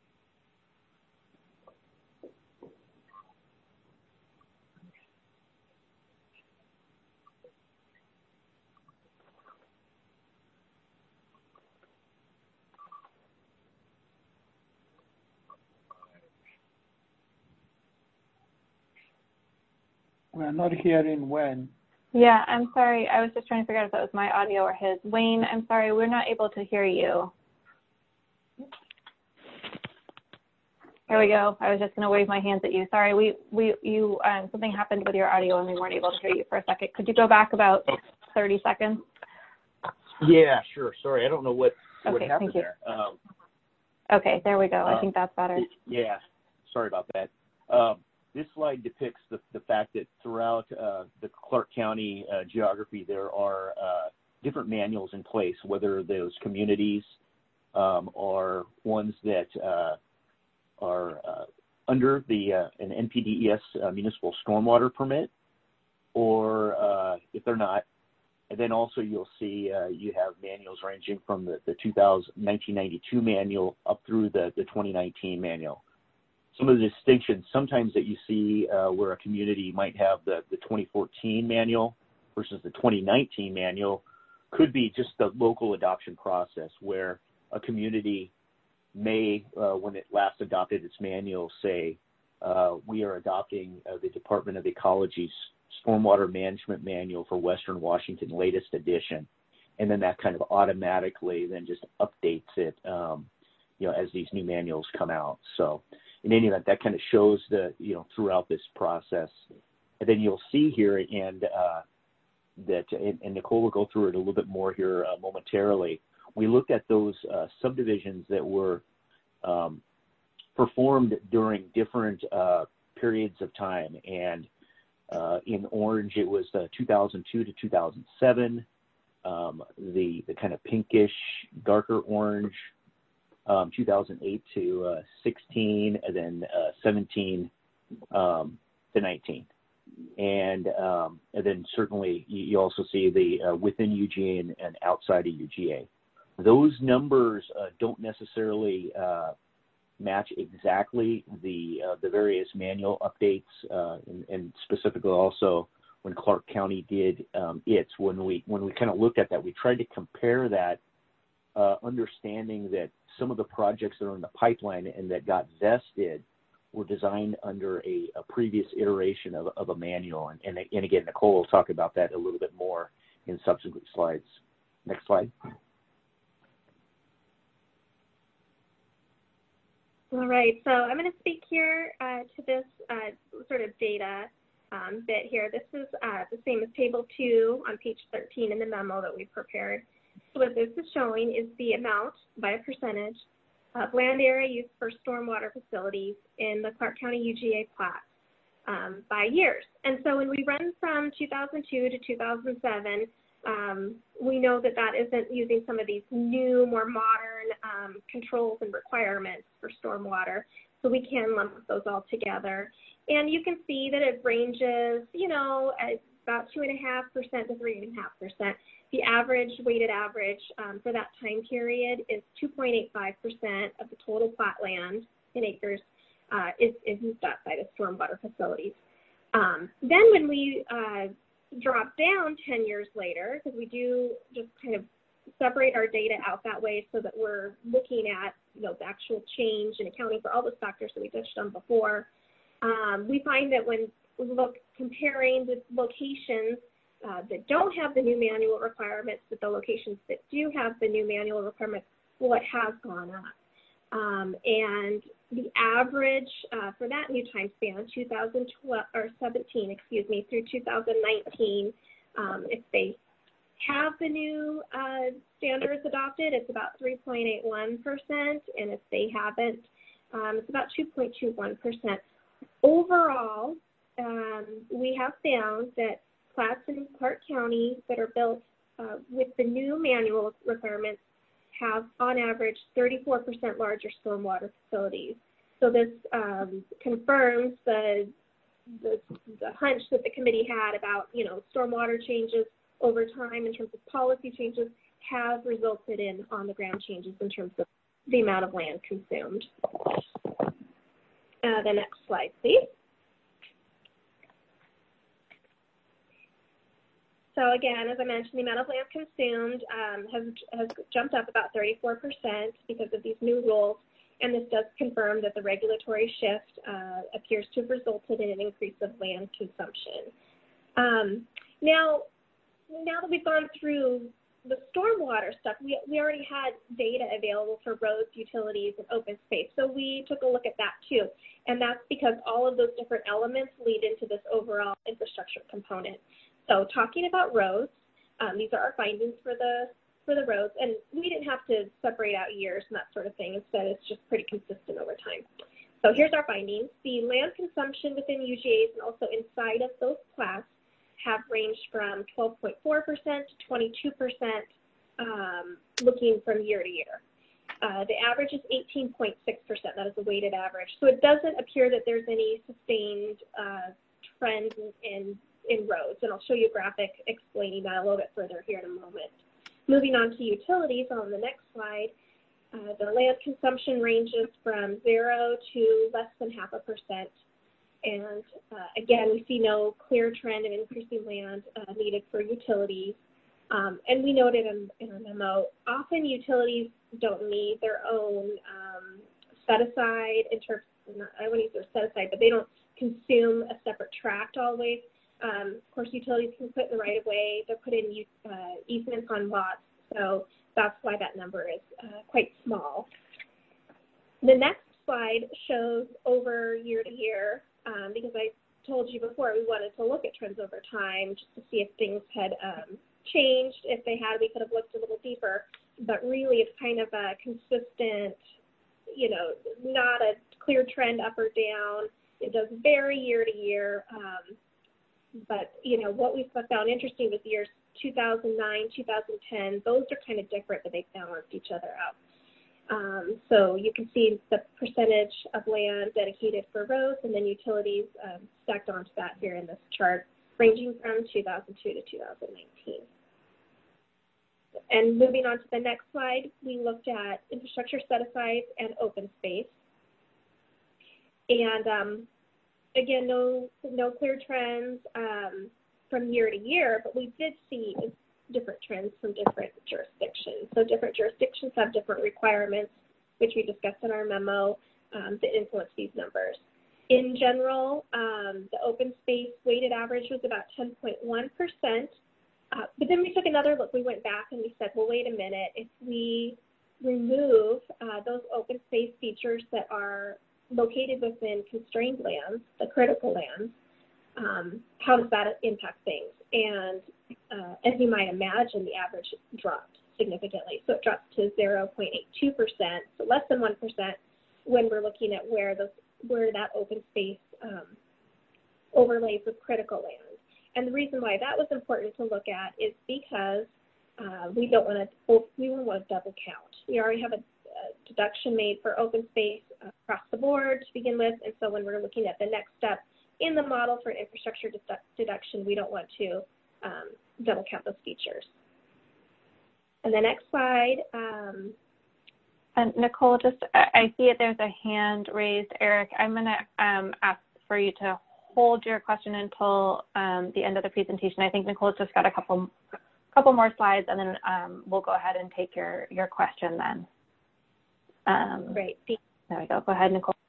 We're not hearing when. Yeah, I'm sorry. I was just trying to figure out if that was my audio or his. Wayne, I'm sorry. We're not able to hear you. There we go. I was just going to wave my hands at you. Sorry, we, we, you, um, something happened with your audio and we weren't able to hear you for a second. Could you go back about thirty seconds? Yeah, sure. Sorry, I don't know what, what Okay, happened thank you. there. Um, Okay, there we go. I uh, think that's better. Yeah, sorry about that. Um, this slide depicts the, the fact that throughout uh, the Clark County uh, geography, there are uh, different manuals in place, whether those communities um, are ones that uh, are uh, under the uh, an N P D E S uh, municipal stormwater permit, or uh, if they're not. And then also you'll see uh, you have manuals ranging from the, the two thousand, nineteen ninety-two manual up through the, the twenty nineteen manual. some of the distinctions sometimes that you see uh, where a community might have the, the twenty fourteen manual versus the twenty nineteen manual could be just the local adoption process, where a community may, uh, when it last adopted its manual, say, uh, we are adopting uh, the Department of Ecology's Stormwater Management Manual for Western Washington, latest edition. And then that kind of automatically then just updates it, um, you know, as these new manuals come out. So in any event, that kind of shows the, you know, throughout this process. And then you'll see here, and uh, that, and, and Nicole will go through it a little bit more here uh, momentarily. We looked at those uh, subdivisions that were um, performed during different uh, periods of time. And uh, in orange, it was uh, two thousand two to two thousand seven. Um, the, the kind of pinkish, darker orange, um, two thousand eight to sixteen, and then uh, seventeen um, to nineteen. And, um, and then certainly you, you also see the uh, within U G A and, and outside of U G A. Those numbers uh, don't necessarily uh, match exactly the uh, the various manual updates, uh, and, and specifically also when Clark County did um, its. When we when we kind of looked at that, we tried to compare that, uh, understanding that some of the projects that are in the pipeline and that got vested were designed under a, a previous iteration of, of a manual. And, and, and again, Nicole will talk about that a little bit more in subsequent slides. Next slide. All right, so I'm going to speak here uh, to this uh, sort of data um, bit here. This is uh, the same as Table two on page thirteen in the memo that we prepared. So what this is showing is the amount by a percentage of land area used for stormwater facilities in the Clark County U G A plat um, by years. And so when we run from two thousand two to two thousand seven, Um, we know that that isn't using some of these new, more modern um, controls and requirements for stormwater, so we can lump those all together. And you can see that it ranges, you know, at about two point five percent to three point five percent. The average, weighted average um, for that time period is two point eight five percent of the total plat land in acres uh, is, is used outside of stormwater facilities. Um, then when we uh, drop down ten years later, because we do just kind of separate our data out that way so that we're looking at, you know, the actual change and accounting for all those factors that we touched on before. Um, we find that when we look comparing the locations uh, that don't have the new manual requirements with the locations that do have the new manual requirements, what has gone up. Um, and the average uh, for that new time span, two thousand twelve or seventeen, excuse me, through two thousand nineteen, um, if they have the new uh, standards adopted, it's about three point eight one percent, and if they haven't, um, it's about two point two one percent. Overall, um, we have found that plats in Clark County that are built uh, with the new manual requirements have, on average, thirty-four percent larger stormwater facilities. So this um, confirms the, the the hunch that the committee had about, you know, stormwater changes over time in terms of policy changes have resulted in on-the-ground changes in terms of the amount of land consumed. Uh, the next slide, please. So again, as I mentioned, the amount of land consumed um, has, has jumped up about thirty-four percent because of these new rules, and this does confirm that the regulatory shift uh, appears to have resulted in an increase of land consumption. Um, now, now that we've gone through the stormwater stuff, we, we already had data available for roads, utilities, and open space, so we took a look at that too, and that's because all of those different elements lead into this overall infrastructure component. So talking about roads, um, these are our findings for the for the roads, and we didn't have to separate out years and that sort of thing. Instead, it's just pretty consistent over time. So here's our findings. The land consumption within U G As and also inside of those plats have ranged from twelve point four percent to twenty-two percent um, looking from year to year. Uh, the average is eighteen point six percent. That is a weighted average. So it doesn't appear that there's any sustained uh, trend in, in in roads, and I'll show you a graphic explaining that a little bit further here in a moment. Moving on to utilities on the next slide, Uh, the land consumption ranges from zero to less than half a percent. And uh, again, we see no clear trend of increasing land uh, needed for utilities. Um, and we noted in, in our memo, often utilities don't need their own um, set aside in terms, not, I wouldn't use their set aside, but they don't consume a separate tract always. Um, of course, utilities can put in the right of way, they're put in uh, easements on lots, so that's why that number is uh, quite small. The next slide shows over year to year, um, because I told you before we wanted to look at trends over time just to see if things had um, changed. If they had, we could have looked a little deeper, but really it's kind of a consistent, you know, not a clear trend up or down. It does vary year to year, um, but, you know, what we found interesting was years two thousand nine, two thousand ten, those are kind of different, but they balanced each other out. Um, so you can see the percentage of land dedicated for roads and then utilities um, stacked onto that here in this chart, ranging from two thousand two to two thousand nineteen. And moving on to the next slide, we looked at infrastructure set-asides and open space. And um, again, no, no clear trends um, from year to year, but we did see different trends from different jurisdictions. So different jurisdictions have different requirements, which we discussed in our memo, um, that influence these numbers. In general, um, the open space weighted average was about ten point one percent, uh, but then we took another look. We went back and we said, well, wait a minute, if we remove uh, those open space features that are located within constrained lands, the critical lands, um, how does that impact things? And uh, as you might imagine, the average dropped significantly. So it dropped to zero point eight two percent, so less than one percent when we're looking at where those where that open space um, overlays with critical land. And the reason why that was important to look at is because uh, we don't want to we don't want to double count. We already have a, a deduction made for open space across the board to begin with, and so when we're looking at the next step in the model for an infrastructure deduction, we don't want to um, double count those features. And the next slide. Um, and Nicole, just I see it. There's a hand raised. Eric, I'm going to um, ask for you to hold your question until um, the end of the presentation. I think Nicole's just got a couple, couple more slides, and then um, we'll go ahead and take your your question then. Um, Great. There we go. Go ahead, Nicole.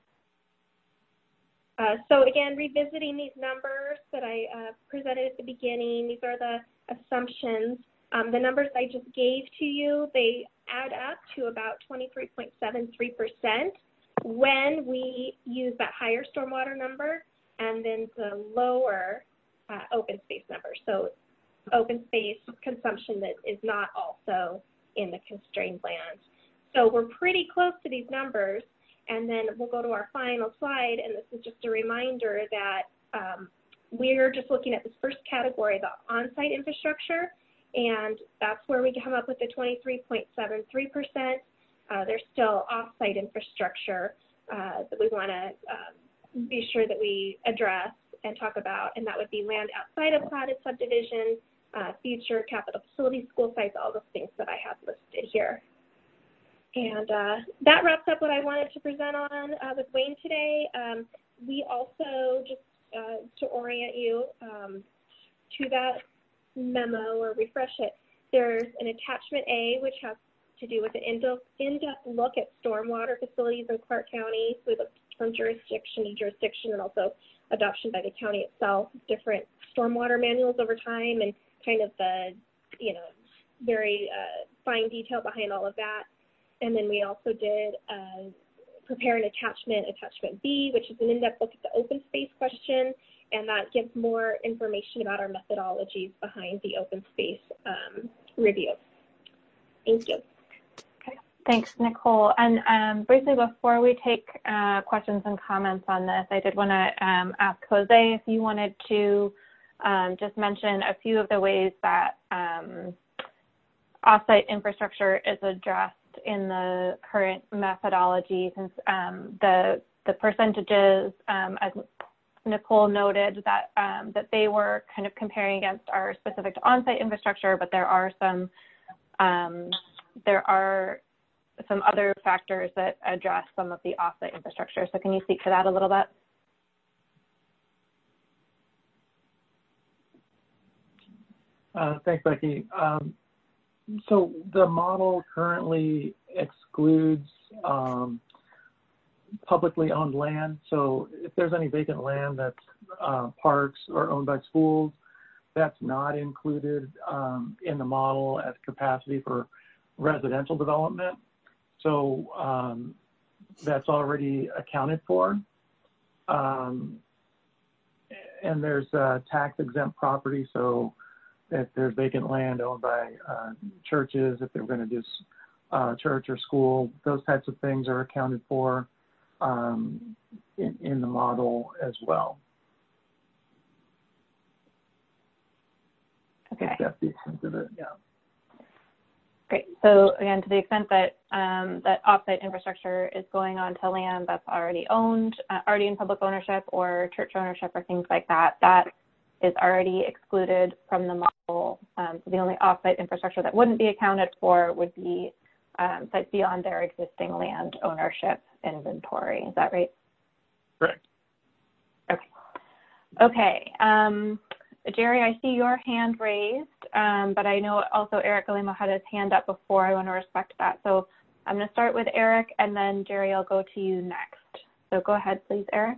Uh, so again, revisiting these numbers that I uh, presented at the beginning, these are the assumptions. Um, the numbers I just gave to you, they add up to about twenty-three point seven three percent when we use that higher stormwater number and then the lower uh, open space number. So open space consumption that is not also in the constrained lands. So we're pretty close to these numbers. And then we'll go to our final slide, and this is just a reminder that um, we're just looking at this first category, the on-site infrastructure, and that's where we come up with the twenty-three point seven three percent. Uh, there's still off-site infrastructure uh, that we want to um, be sure that we address and talk about, and that would be land outside of platted subdivision, uh, future capital facility, school sites, all those things that I have listed here. And uh, that wraps up what I wanted to present on uh, with Wayne today. Um, we also, just uh, to orient you um, to that memo or refresh it, there's an attachment A, which has to do with an in-depth look at stormwater facilities in Clark County. So we looked from jurisdiction to jurisdiction and also adoption by the county itself, different stormwater manuals over time and kind of the, you know, very uh, fine detail behind all of that. And then we also did uh, prepare an attachment, attachment B, which is an in-depth look at the open space question, and that gives more information about our methodologies behind the open space um, review. Thank you. Okay, thanks, Nicole. And um, briefly, before we take uh, questions and comments on this, I did want to um, ask Jose if you wanted to um, just mention a few of the ways that um, off-site infrastructure is addressed in the current methodology, since um, the the percentages, um, as Nicole noted, that um, that they were kind of comparing against our specific to on-site infrastructure, but there are some um, there are some other factors that address some of the off-site infrastructure. So can you speak to that a little bit? Uh, thanks, Becky. Um, so the model currently excludes um, publicly owned land. So if there's any vacant land that's uh, parks or owned by schools, that's not included um, in the model as capacity for residential development. So um, that's already accounted for. Um, and there's uh, tax exempt property. So if there's vacant land owned by uh, churches, if they're going to do uh, church or school, those types of things are accounted for um, in, in the model as well. Okay. That's the extent of it, yeah. Great. So again, to the extent that um, that offsite infrastructure is going onto land that's already owned, uh, already in public ownership or church ownership or things like that, that is already excluded from the model. Um, so the only offsite infrastructure that wouldn't be accounted for would be um, sites beyond their existing land ownership inventory. Is that right? Correct. Okay. Okay. Um, Jerry, I see your hand raised, um, but I know also Eric Galimo had his hand up before. I want to respect that. So I'm going to start with Eric, and then Jerry, I'll go to you next. So go ahead, please, Eric.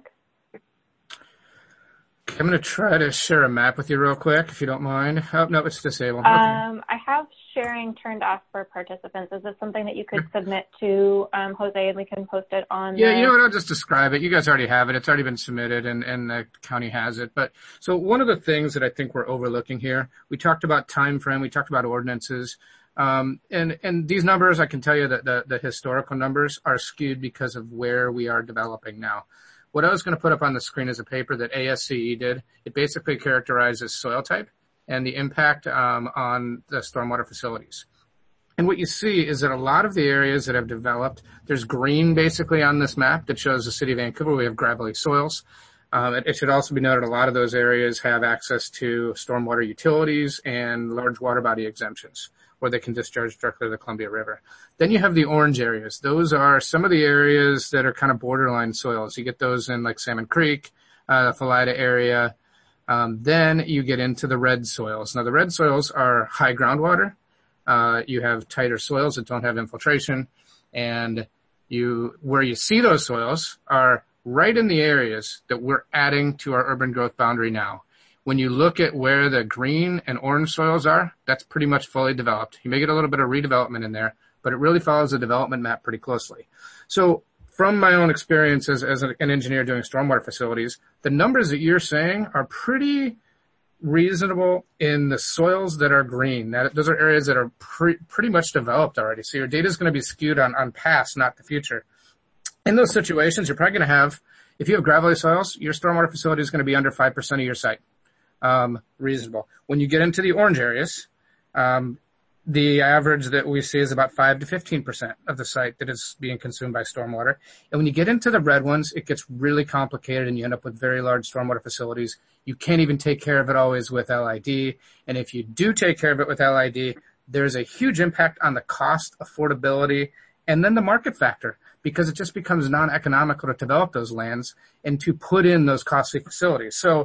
I'm going to try to share a map with you real quick, if you don't mind. Oh, no, it's disabled. Um, I have sharing turned off for participants. Is this something that you could submit to um, Jose, and we can post it on? Yeah, the... you know what? I'll just describe it. You guys already have it. It's already been submitted, and, and the county has it. But so one of the things that I think we're overlooking here, we talked about time frame, we talked about ordinances, um, and and these numbers, I can tell you that the, the historical numbers are skewed because of where we are developing now. What I was going to put up on the screen is a paper that A S C E did. It basically characterizes soil type and the impact um, on the stormwater facilities. And what you see is that a lot of the areas that have developed, there's green basically on this map that shows the city of Vancouver. We have gravelly soils. Um, it, it should also be noted a lot of those areas have access to stormwater utilities and large water body exemptions, where they can discharge directly to the Columbia River. Then you have the orange areas. Those are some of the areas that are kind of borderline soils. You get those in like Salmon Creek, uh, the Philida area. Um, then you get into the red soils. Now the red soils are high groundwater. Uh, you have tighter soils that don't have infiltration. And you, where you see those soils are right in the areas that we're adding to our urban growth boundary now. When you look at where the green and orange soils are, that's pretty much fully developed. You may get a little bit of redevelopment in there, but it really follows the development map pretty closely. So from my own experience as, as an engineer doing stormwater facilities, the numbers that you're saying are pretty reasonable in the soils that are green. That, those are areas that are pre, pretty much developed already. So your data is going to be skewed on, on past, not the future. In those situations, you're probably going to have, if you have gravelly soils, your stormwater facility is going to be under five percent of your site. Um, reasonable. When you get into the orange areas, um, the average that we see is about five to fifteen percent of the site that is being consumed by stormwater. And when you get into the red ones, it gets really complicated and you end up with very large stormwater facilities. You can't even take care of it always with L I D. And if you do take care of it with L I D, there's a huge impact on the cost, affordability, and then the market factor, because it just becomes non-economical to develop those lands and to put in those costly facilities. So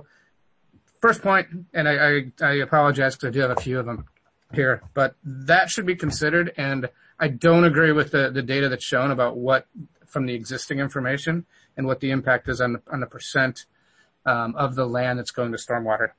first point, and I, I, I apologize because I do have a few of them here, but that should be considered. And I don't agree with the, the data that's shown about what from the existing information and what the impact is on the, on the percent um, of the land that's going to stormwater.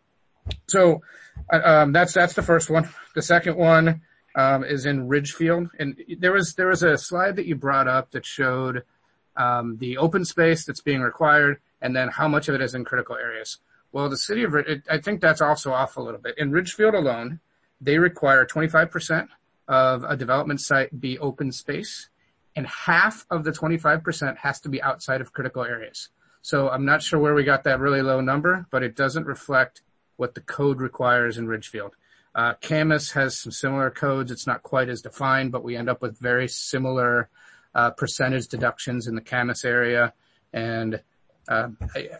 So um, that's that's the first one. The second one um, is in Ridgefield, and there was there was a slide that you brought up that showed um, the open space that's being required, and then how much of it is in critical areas. Well, the city of, it, I think that's also off a little bit. In Ridgefield alone, they require twenty-five percent of a development site be open space, and half of the twenty-five percent has to be outside of critical areas. So I'm not sure where we got that really low number, but it doesn't reflect what the code requires in Ridgefield. Uh, Camas has some similar codes. It's not quite as defined, but we end up with very similar uh, percentage deductions in the Camas area. And uh, I,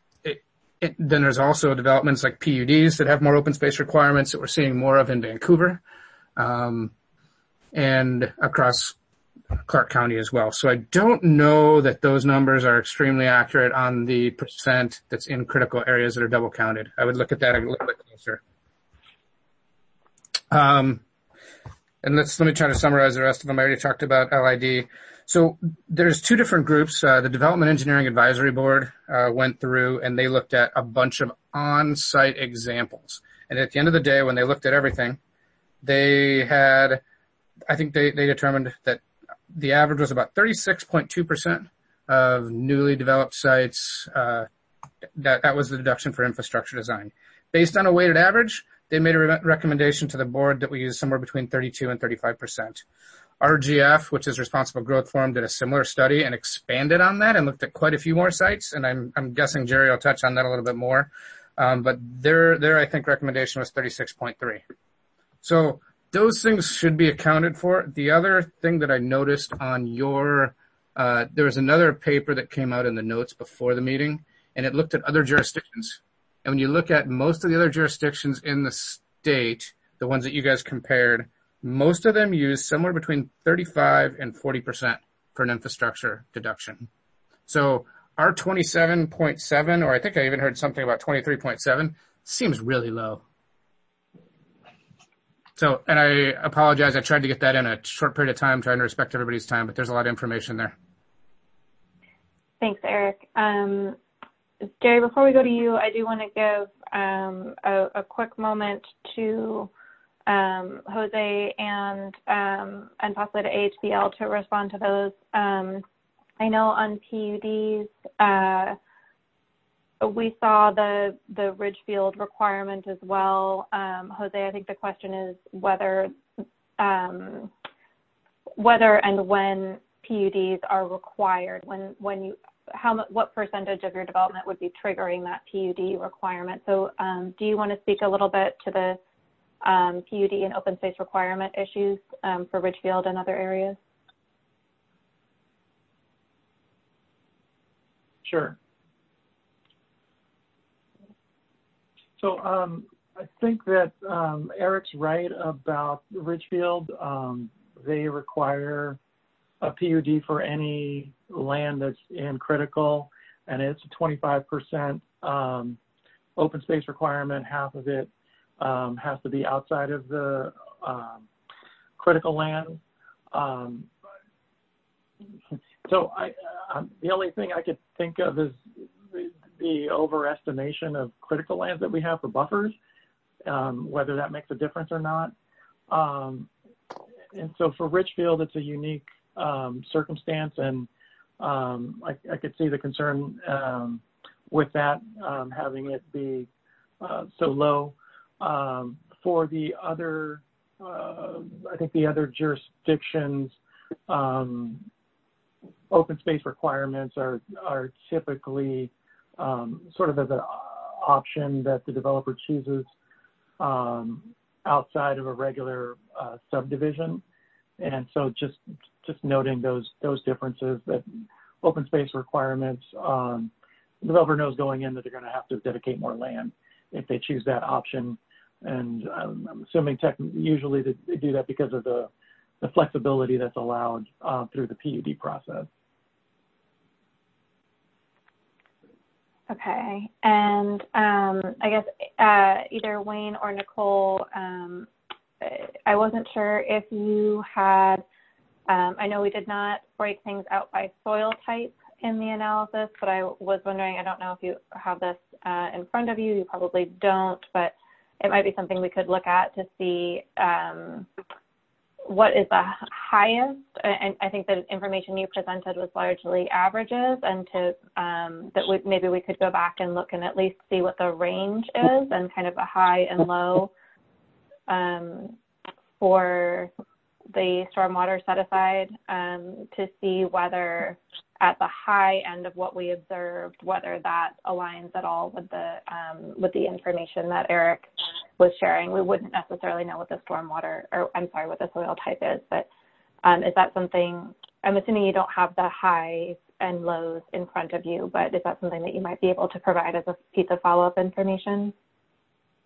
It, then there's also developments like P U Ds that have more open space requirements that we're seeing more of in Vancouver, um, and across Clark County as well. So I don't know that those numbers are extremely accurate on the percent that's in critical areas that are double counted. I would look at that a little bit closer. Um, and let's, let me try to summarize the rest of them. I already talked about L I D. So there's two different groups. Uh, the Development Engineering Advisory Board uh, went through and they looked at a bunch of on-site examples. And at the end of the day, when they looked at everything, they had, I think they, they determined that the average was about thirty-six point two percent of newly developed sites. Uh, that, that was the deduction for infrastructure design. Based on a weighted average, they made a re- recommendation to the board that we use somewhere between thirty-two and thirty-five percent. R G F, which is Responsible Growth Forum, did a similar study and expanded on that and looked at quite a few more sites. And I'm, I'm guessing Jerry will touch on that a little bit more. Um, but their, their, I think, recommendation was thirty-six point three. So those things should be accounted for. The other thing that I noticed on your, uh, there was another paper that came out in the notes before the meeting, and it looked at other jurisdictions. And when you look at most of the other jurisdictions in the state, the ones that you guys compared, most of them use somewhere between thirty-five and forty percent for an infrastructure deduction. So our twenty-seven point seven, or I think I even heard something about twenty-three point seven, seems really low. So, and I apologize, I tried to get that in a short period of time, trying to respect everybody's time, but there's a lot of information there. Thanks, Eric. Um, Jerry, before we go to you, I do want to give um, a, a quick moment to um, Jose and um, and possibly to A H B L to respond to those. Um, I know on P U Ds, uh, we saw the the Ridgefield requirement as well. Um, Jose, I think the question is whether um, whether and when P U Ds are required. When when you how what percentage of your development would be triggering that P U D requirement? So, um, do you want to speak a little bit to the um, P U D and open space requirement issues um, for Ridgefield and other areas? Sure. So um, I think that um, Eric's right about Ridgefield. Um, they require a P U D for any land that's in critical, and it's a twenty-five percent um, open space requirement. Half of it um, has to be outside of the um, critical land. Um, so I, uh, the only thing I could think of is the, the overestimation of critical lands that we have for buffers, um, whether that makes a difference or not. Um, and so for Ridgefield, it's a unique um, circumstance, and um, I, I could see the concern um, with that, um, having it be uh, so low. Um, for the other, uh, I think the other jurisdictions, um, open space requirements are, are typically um, sort of as an option that the developer chooses um, outside of a regular uh, subdivision. And so just just noting those those differences, that open space requirements, um, the developer knows going in that they're going to have to dedicate more land if they choose that option. And um, I'm assuming tech, usually they do that because of the, the flexibility that's allowed uh, through the P U D process. Okay, and um, I guess uh, either Wayne or Nicole, um, I wasn't sure if you had, um, I know we did not break things out by soil type in the analysis, but I was wondering, I don't know if you have this uh, in front of you, you probably don't, but it might be something we could look at to see um, what is the highest, and I think the information you presented was largely averages, and to um, that we, maybe we could go back and look and at least see what the range is and kind of a high and low um, for the stormwater set aside um, to see whether at the high end of what we observed, whether that aligns at all with the um, with the information that Eric was sharing. We wouldn't necessarily know what the stormwater, or I'm sorry, what the soil type is, but um, is that something, I'm assuming you don't have the highs and lows in front of you, but is that something that you might be able to provide as a piece of follow-up information?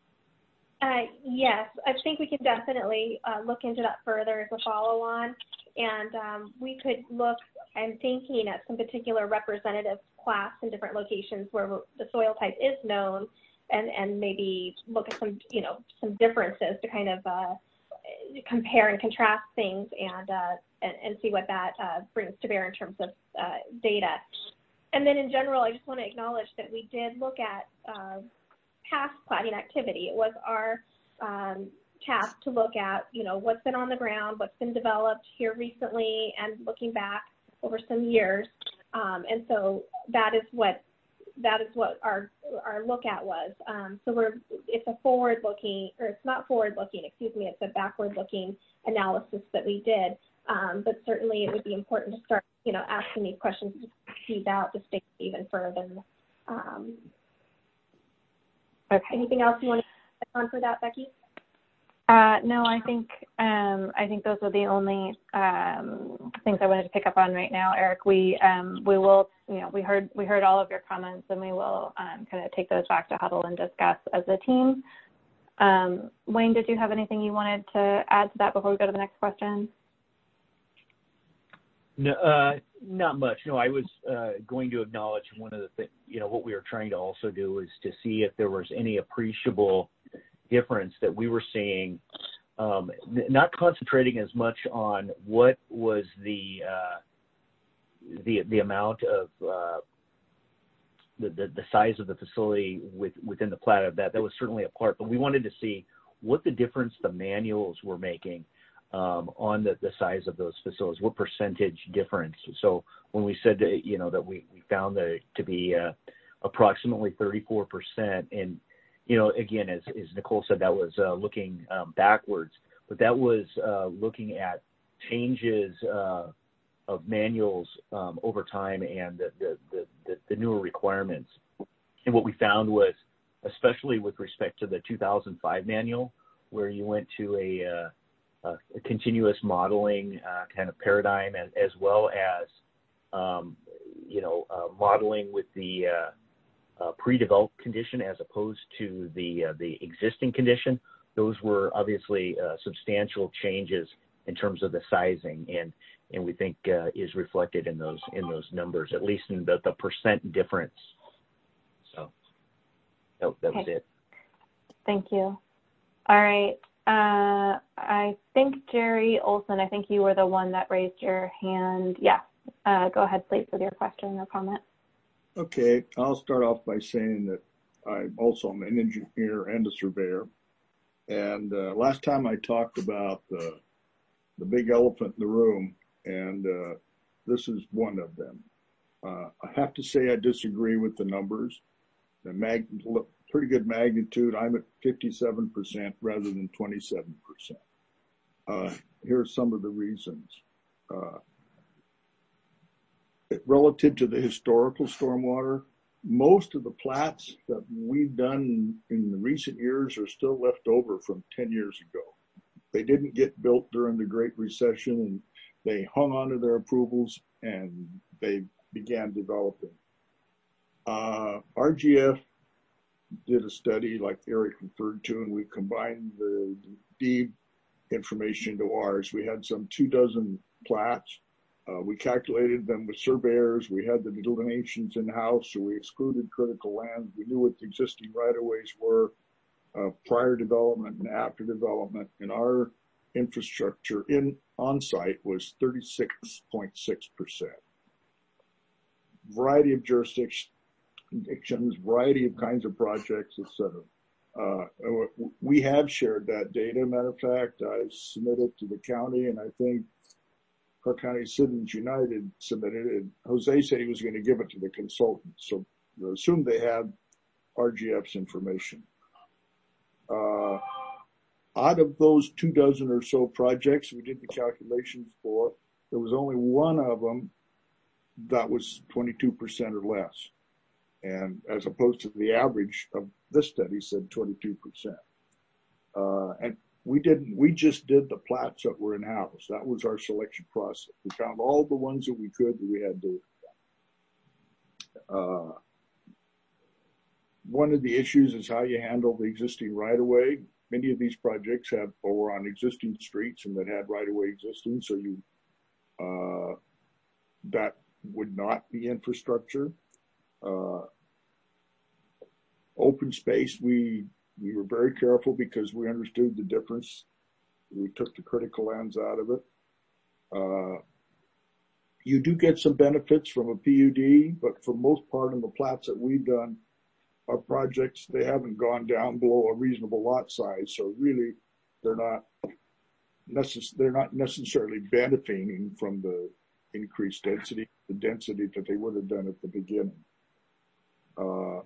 Uh, yes, I think we can definitely uh, look into that further as a follow-on. And um, we could look, I'm thinking at some particular representative class in different locations where the soil type is known, and, and maybe look at some, you know, some differences to kind of uh, compare and contrast things and, uh, and, and see what that uh, brings to bear in terms of uh, data. And then in general, I just want to acknowledge that we did look at uh, past platting activity. It was our um, task to look at, you know, what's been on the ground, what's been developed here recently, and looking back over some years. Um, and so that is what that is what our our look at was. Um, so we're it's a forward-looking, or it's not forward-looking, excuse me, it's a backward-looking analysis that we did. Um, but certainly it would be important to start, you know, asking these questions to tease out the state even further. Um, okay. Anything else you want to add on for that, Becky? Uh, no, I think um, I think those are the only um, things I wanted to pick up on right now, Eric. We um, we will, you know, we heard we heard all of your comments, and we will um, kind of take those back to Huddle and discuss as a team. Um, Wayne, did you have anything you wanted to add to that before we go to the next question? No, uh, not much. No, I was uh, going to acknowledge one of the things, you know, what we were trying to also do is to see if there was any appreciable difference that we were seeing, um, not concentrating as much on what was the uh, the the amount of uh, the, the the size of the facility with, within the plat of that. That was certainly a part, but we wanted to see what the difference the manuals were making um, on the, the size of those facilities, what percentage difference. So when we said that, you know, that we, we found that to be uh, approximately thirty-four percent, and you know, again, as, as Nicole said, that was uh, looking um, backwards, but that was uh, looking at changes uh, of manuals um, over time and the, the, the, the newer requirements. And what we found was, especially with respect to the two thousand five manual, where you went to a, uh, a continuous modeling uh, kind of paradigm, as, as well as, um, you know, uh, modeling with the uh, Uh, pre-developed condition as opposed to the uh, the existing condition. Those were obviously uh, substantial changes in terms of the sizing, and and we think uh, is reflected in those in those numbers, at least in the, the percent difference. So that, that okay. was it. Thank you. All right. Uh, I think Jerry Olson, I think you were the one that raised your hand. Yeah. Uh, go ahead, please, with your question or comment. Okay, I'll start off by saying that I'm also an engineer and a surveyor. And uh, last time I talked about the, the big elephant in the room, and uh, this is one of them. Uh, I have to say I disagree with the numbers. The mag, pretty good magnitude. I'm at fifty-seven percent rather than twenty-seven percent. Uh, here are some of the reasons. Uh, Relative to the historical stormwater, most of the plats that we've done in the recent years are still left over from ten years ago. They didn't get built during the Great Recession, and they hung on to their approvals and they began developing. Uh, R G F did a study like Eric referred to, and we combined the deed information to ours. We had some two dozen plats. Uh, we calculated them with surveyors. We had the delineations in-house, so we excluded critical land. We knew what the existing right-of-ways were uh, prior development and after development, and our infrastructure in on-site was thirty-six point six percent. Variety of jurisdictions, variety of kinds of projects, et cetera. Uh, we have shared that data. Matter of fact, I submitted to the county, and I think Clark County Citizens United submitted it. Jose said he was going to give it to the consultant. So I assume they had R G F's information. Uh, out of those two dozen or so projects we did the calculations for, there was only one of them that was twenty-two percent or less. And as opposed to the average of this study said twenty-two percent. Uh, and We didn't, we just did the plats that were in-house. That was our selection process. We found all the ones that we could that we had to. Uh, one of the issues is how you handle the existing right-of-way. Many of these projects have, or were on existing streets and that had right-of-way existing. So you Uh, that would not be infrastructure. Uh, open space, we we were very careful because we understood the difference. We took the critical lands out of it. Uh, you do get some benefits from a P U D, but for most part in the plats that we've done, our projects, they haven't gone down below a reasonable lot size. So really, they're not necess- they're not necessarily benefiting from the increased density, the density that they would have done at the beginning. Uh,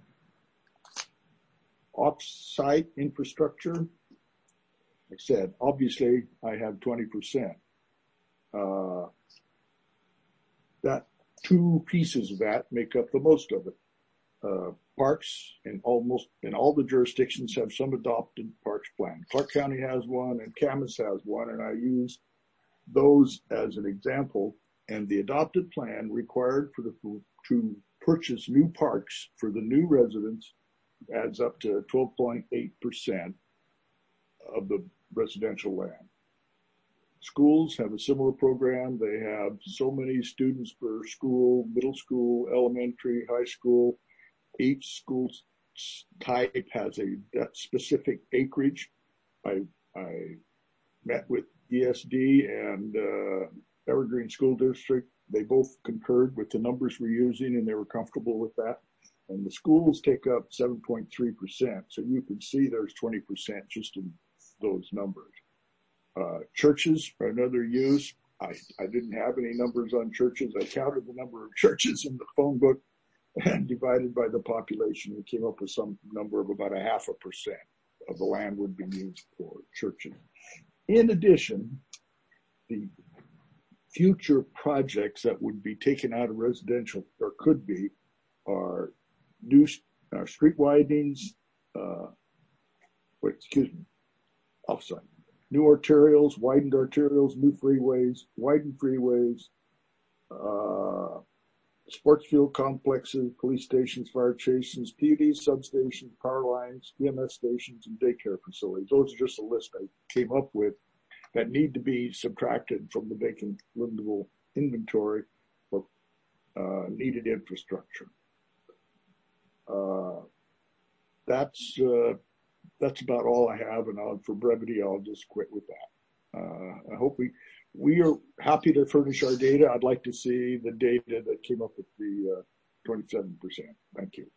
off-site infrastructure, like I said, obviously I have twenty percent. Uh, that two pieces of that make up the most of it. Uh, parks in almost in all the jurisdictions have some adopted parks plan. Clark County has one and Camas has one, and I use those as an example. And the adopted plan required for the to purchase new parks for the new residents adds up to twelve point eight percent of the residential land. Schools have a similar program. They have so many students per school, middle school, elementary, high school. Each school type has a specific acreage. I, I met with E S D and uh, Evergreen School District. They both concurred with the numbers we're using and they were comfortable with that. And the schools take up seven point three percent. So you can see there's twenty percent just in those numbers. Uh, churches are another use. I, I didn't have any numbers on churches. I counted the number of churches in the phone book and divided by the population and came up with some number of about a half a percent of the land would be used for churches. In addition, the future projects that would be taken out of residential or could be are new uh, street widenings, uh, wait, excuse me, offsite. New arterials, widened arterials, new freeways, widened freeways, uh, sports field complexes, police stations, fire stations, P U Ds, substations, power lines, E M S stations, and daycare facilities. Those are just a list I came up with that need to be subtracted from the vacant livable inventory for uh, needed infrastructure. Uh, that's uh, that's about all I have, and I'll, for brevity, I'll just quit with that. Uh, I hope we we are happy to furnish our data. I'd like to see the data that came up with the uh, twenty-seven percent. Thank you.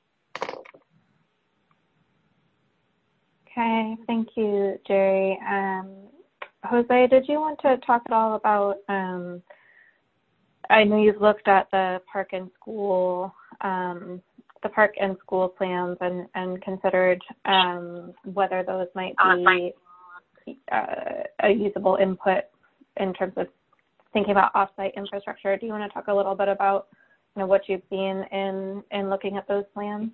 Okay, thank you, Jerry. Um, Jose, did you want to talk at all about, um, I know you've looked at the park and school, um, the park and school plans and, and considered um, whether those might be uh, a usable input in terms of thinking about off-site infrastructure. Do you want to talk a little bit about, you know, what you've seen in, in looking at those plans?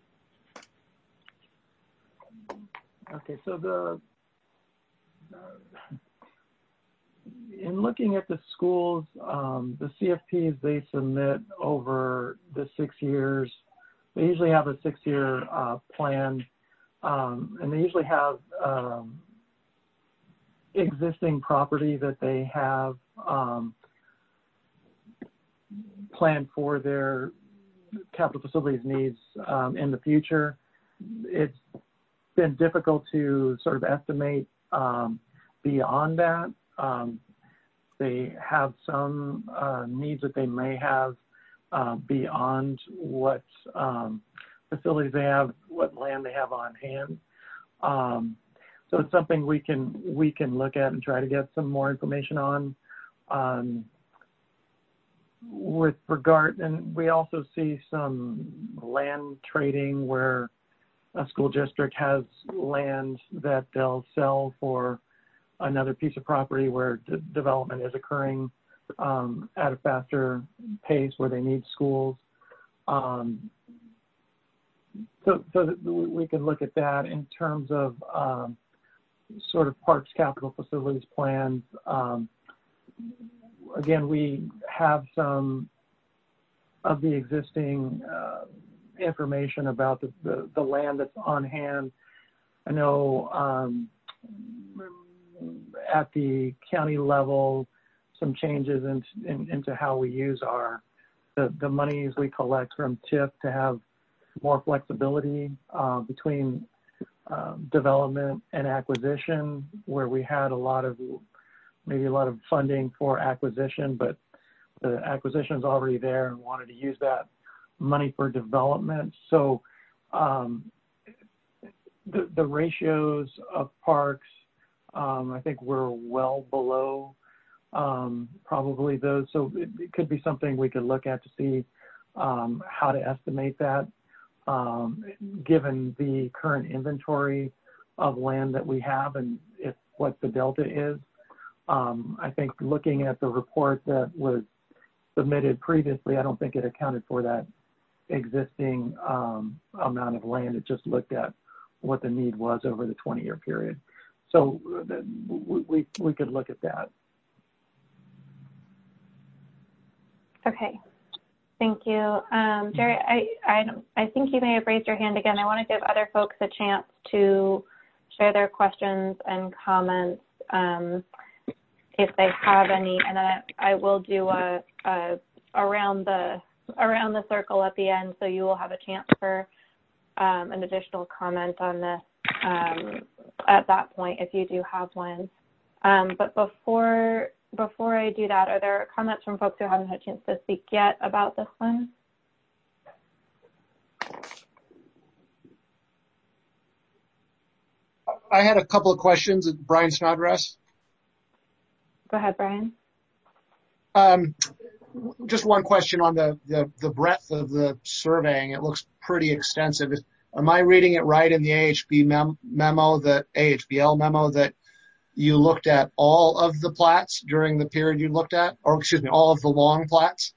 Okay, so the uh, in looking at the schools, um, the C F Ps they submit over the six years. They usually have a six-year uh, plan, um, and they usually have um, existing property that they have um, planned for their capital facilities needs um, in the future. It's been difficult to sort of estimate um, beyond that. Um, they have some uh, needs that they may have uh, beyond what um, facilities they have, what land they have on hand. Um, so it's something we can we can look at and try to get some more information on. Um, with regard, and we also see some land trading where a school district has land that they'll sell for another piece of property where d- development is occurring um, at a faster pace where they need schools. Um, so, so that we can look at that in terms of um, sort of parks capital facilities plans. Um, again, we have some of the existing uh, information about the, the, the land that's on hand. I know um, at the county level, some changes in, in, into how we use our the, the monies we collect from T I F to have more flexibility uh, between um, development and acquisition, where we had a lot of maybe a lot of funding for acquisition, but the acquisition is already there and wanted to use that money for development. So um, the, the ratios of parks, um, I think we're well below um, probably those. So it, it could be something we could look at to see um, how to estimate that, um, given the current inventory of land that we have and if what the delta is. Um, I think looking at the report that was submitted previously, I don't think it accounted for that existing um, amount of land. It just looked at what the need was over the twenty-year period. So uh, we, we, we could look at that. Okay, thank you. Um, Jerry, I, I, I think you may have raised your hand again. I want to give other folks a chance to share their questions and comments um, if they have any, and then I, I will do a, a around the around the circle at the end, so you will have a chance for um, an additional comment on this um, at that point if you do have one. Um, but before before I do that, are there comments from folks who haven't had a chance to speak yet about this one? I had a couple of questions. Brian Snodgrass. Go ahead, Brian. Um, just one question on the, the, the breadth of the surveying. It looks pretty extensive. Am I reading it right in the A H B mem- memo, the A H B L memo, that you looked at all of the plats during the period you looked at, or excuse me, all of the long plats?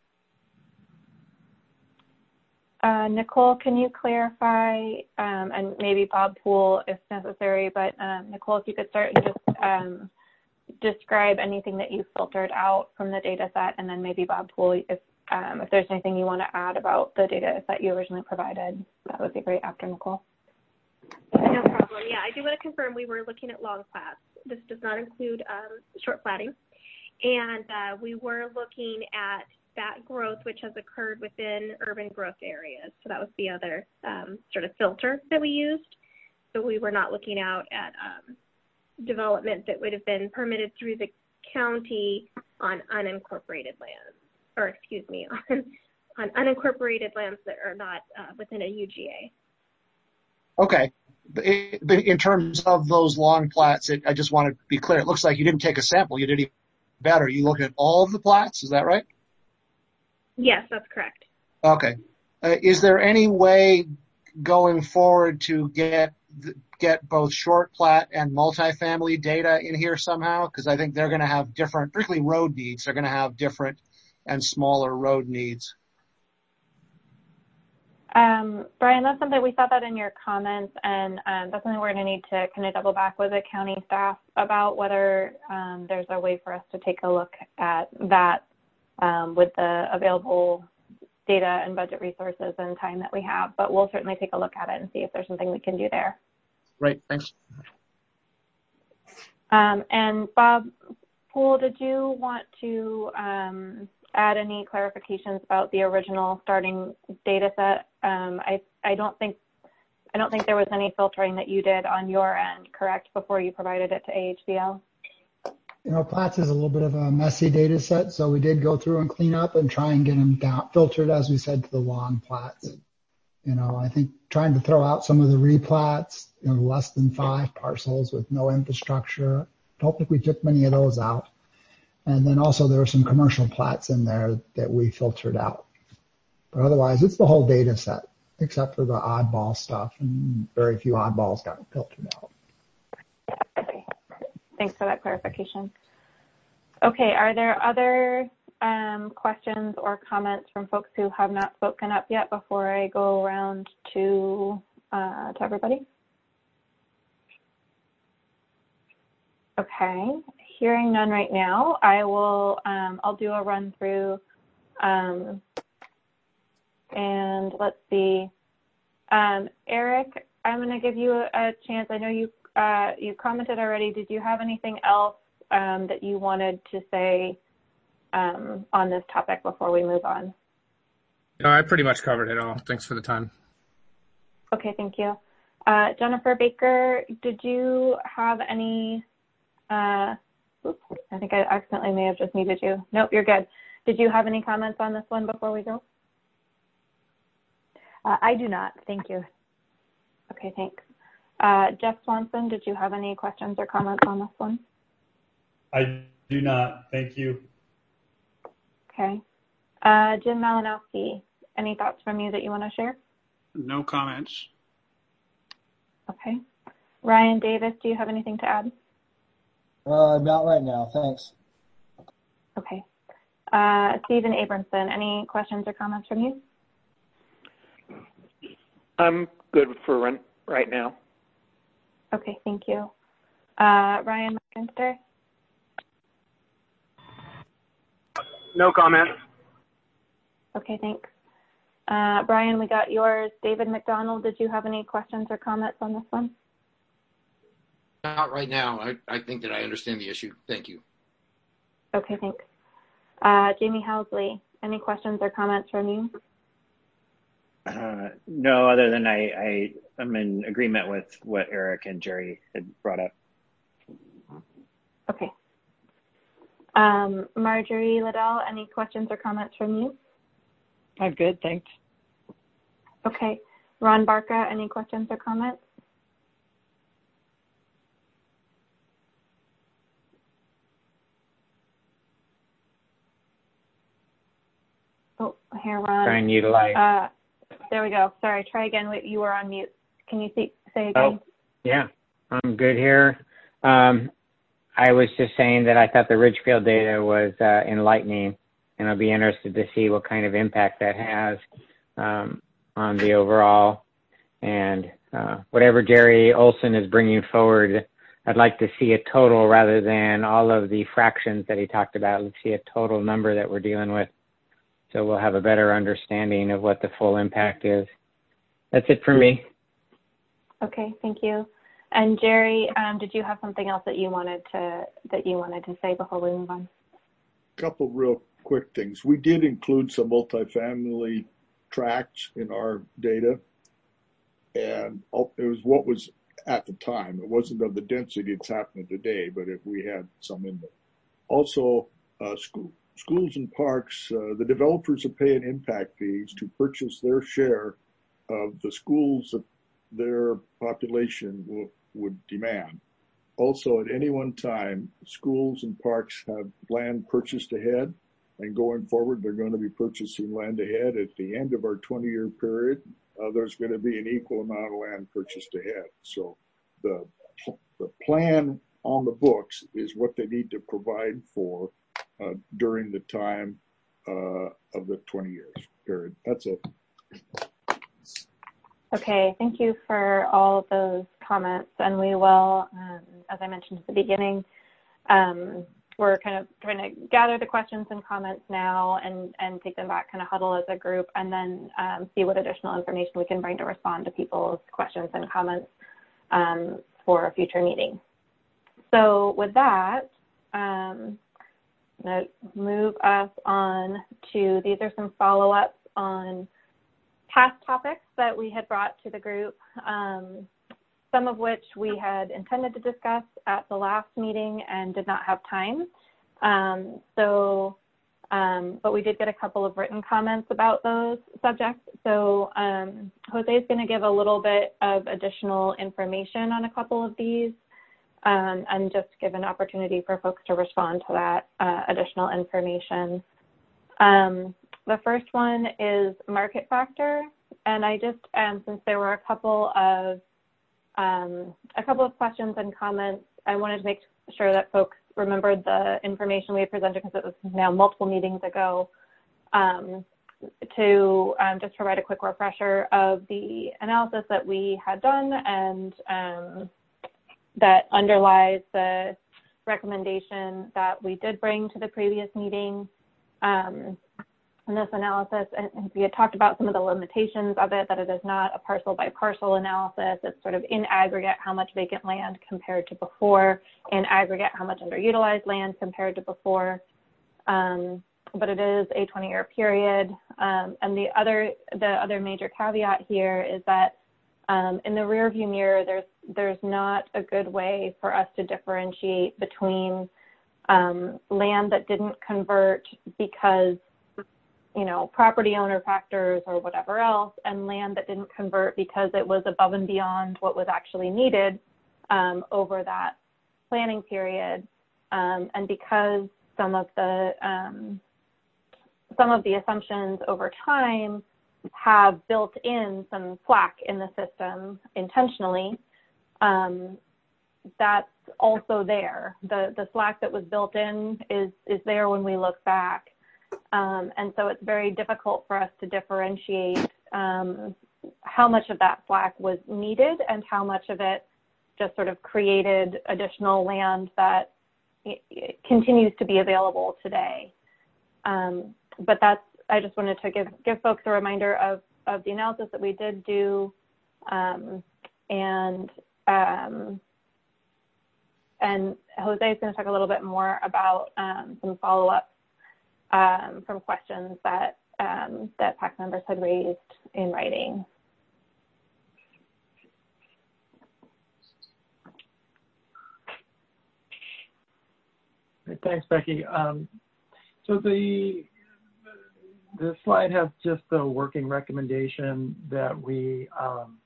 Uh, Nicole, can you clarify, um, and maybe Bob Poole if necessary, but um, Nicole, if you could start and just um, describe anything that you filtered out from the data set, and then maybe Bob Poole, if um, if there's anything you want to add about the data set you originally provided, that would be great after Nicole. No problem. Yeah, I do want to confirm we were looking at long plats. This does not include um, short platting. And uh, we were looking at that growth which has occurred within urban growth areas. So that was the other um, sort of filter that we used. So we were not looking out at um, development that would have been permitted through the county on unincorporated lands, or excuse me, on, on unincorporated lands that are not uh, within a U G A. Okay. In terms of those long plats, it, I just want to be clear. It looks like you didn't take a sample. You did even better. You looked at all of the plats. Is that right? Yes, that's correct. Okay. Uh, is there any way going forward to get get both short plat and multifamily data in here somehow? Because I think they're going to have different, particularly road needs. They're going to have different and smaller road needs. Um, Brian, that's something we saw that in your comments, and um, that's something we're going to need to kind of double back with the county staff about whether um, there's a way for us to take a look at that um, with the available data and budget resources and time that we have. But we'll certainly take a look at it and see if there's something we can do there. Great, thanks. Um, and Bob Poole, did you want to um, add any clarifications about the original starting data set? Um, I, I don't think I don't think there was any filtering that you did on your end, correct, before you provided it to A H B L? You know, plats is a little bit of a messy data set, so we did go through and clean up and try and get them down, filtered, as we said, to the long plats. You know, I think trying to throw out some of the replats, you know, less than five parcels with no infrastructure. Don't think we took many of those out. And then also there were some commercial plats in there that we filtered out. But otherwise, it's the whole data set, except for the oddball stuff, and very few oddballs got filtered out. Okay. Thanks for that clarification. Okay, are there other um, questions or comments from folks who have not spoken up yet before I go around to uh, to everybody? Okay, hearing none right now, I will, um, I'll do a run through, um, and let's see. Um, Eric, I'm going to give you a, a chance. I know you, uh, you commented already. Did you have anything else um, that you wanted to say um, on this topic before we move on? No, I pretty much covered it all. Thanks for the time. Okay, thank you. Uh, Jennifer Baker, did you have any, uh, oops, I think I accidentally may have just muted you. Nope, you're good. Did you have any comments on this one before we go? Uh, I do not, thank you. Okay, thanks. Uh, Jeff Swanson, did you have any questions or comments on this one? I do not, thank you. Okay. Uh, Jim Malinowski, any thoughts from you that you want to share? No comments. Okay. Ryan Davis, do you have anything to add? Uh, not right now, thanks. Okay. Uh, Stephen Abramson, any questions or comments from you? I'm good for run right now. Okay, thank you. Uh, Ryan McIntyre? No comments. Okay, thanks. Uh, Brian, we got yours. David McDonald, did you have any questions or comments on this one? Not right now. I, I think that I understand the issue. Thank you. Okay, thanks. Uh, Jamie Housley, any questions or comments from you? Uh, no, other than I, I, I'm in agreement with what Eric and Jerry had brought up. Okay. Um, Marjorie Liddell, any questions or comments from you? I'm good, thanks. Okay. Ron Barca, any questions or comments? Oh, here, Ron. Try and utilize. Uh, there we go. Sorry, try again. Wait, you were on mute. Can you see, say again? Oh, yeah, I'm good here. Um, I was just saying that I thought the Ridgefield data was uh, enlightening, and I'll be interested to see what kind of impact that has um, on the overall. And uh, whatever Jerry Olson is bringing forward, I'd like to see a total rather than all of the fractions that he talked about. Let's see a total number that we're dealing with, so we'll have a better understanding of what the full impact is. That's it for me. Okay, thank you. And Jerry, um, did you have something else that you wanted to that you wanted to say before we move on? Couple real quick things. We did include some multifamily tracts in our data, and it was what was at the time. It wasn't of the density that's happening today, but if we had some in there. Also, uh, school, schools and parks, uh, the developers are paying impact fees to purchase their share of the schools that their population will, would demand. Also, at any one time, schools and parks have land purchased ahead, and going forward, they're going to be purchasing land ahead. At the end of our twenty-year period, uh, there's going to be an equal amount of land purchased ahead. So the, the plan on the books is what they need to provide for uh, during the time uh, of the twenty years period. That's it. Okay, thank you for all of those comments. And we will, um, as I mentioned at the beginning, um, we're kind of trying to gather the questions and comments now and, and take them back, kind of huddle as a group, and then um, see what additional information we can bring to respond to people's questions and comments um, for a future meeting. So with that, um, I'm going to move us on to, these are some follow-ups on past topics that we had brought to the group, um, some of which we had intended to discuss at the last meeting and did not have time. Um, so, um, but we did get a couple of written comments about those subjects. So um, Jose is going to give a little bit of additional information on a couple of these um, and just give an opportunity for folks to respond to that uh, additional information. Um, The first one is market factor, and I just, um, since there were a couple of um, a couple of questions and comments, I wanted to make sure that folks remembered the information we had presented because it was now multiple meetings ago, um, to um, just provide a quick refresher of the analysis that we had done and um, that underlies the recommendation that we did bring to the previous meeting. Um, in this analysis, and we had talked about some of the limitations of it, that it is not a parcel by parcel analysis. It's sort of in aggregate how much vacant land compared to before, in aggregate how much underutilized land compared to before. Um, but it is a twenty year period. Um, and the other, the other major caveat here is that um, in the rearview mirror, there's, there's not a good way for us to differentiate between um, land that didn't convert because, you know, property owner factors or whatever else, and land that didn't convert because it was above and beyond what was actually needed um, over that planning period. Um, and because some of the um, some of the assumptions over time have built in some slack in the system intentionally, um, that's also there. The the slack that was built in is is there when we look back. Um, and so it's very difficult for us to differentiate um, how much of that slack was needed and how much of it just sort of created additional land that it, it continues to be available today. Um, but that's, I just wanted to give, give folks a reminder of, of the analysis that we did do, um, and um, and Jose is going to talk a little bit more about um, some follow-up Um, from questions that um, that PAC members had raised in writing. Thanks, Becky. Um, so the the slide has just the working recommendation that we um,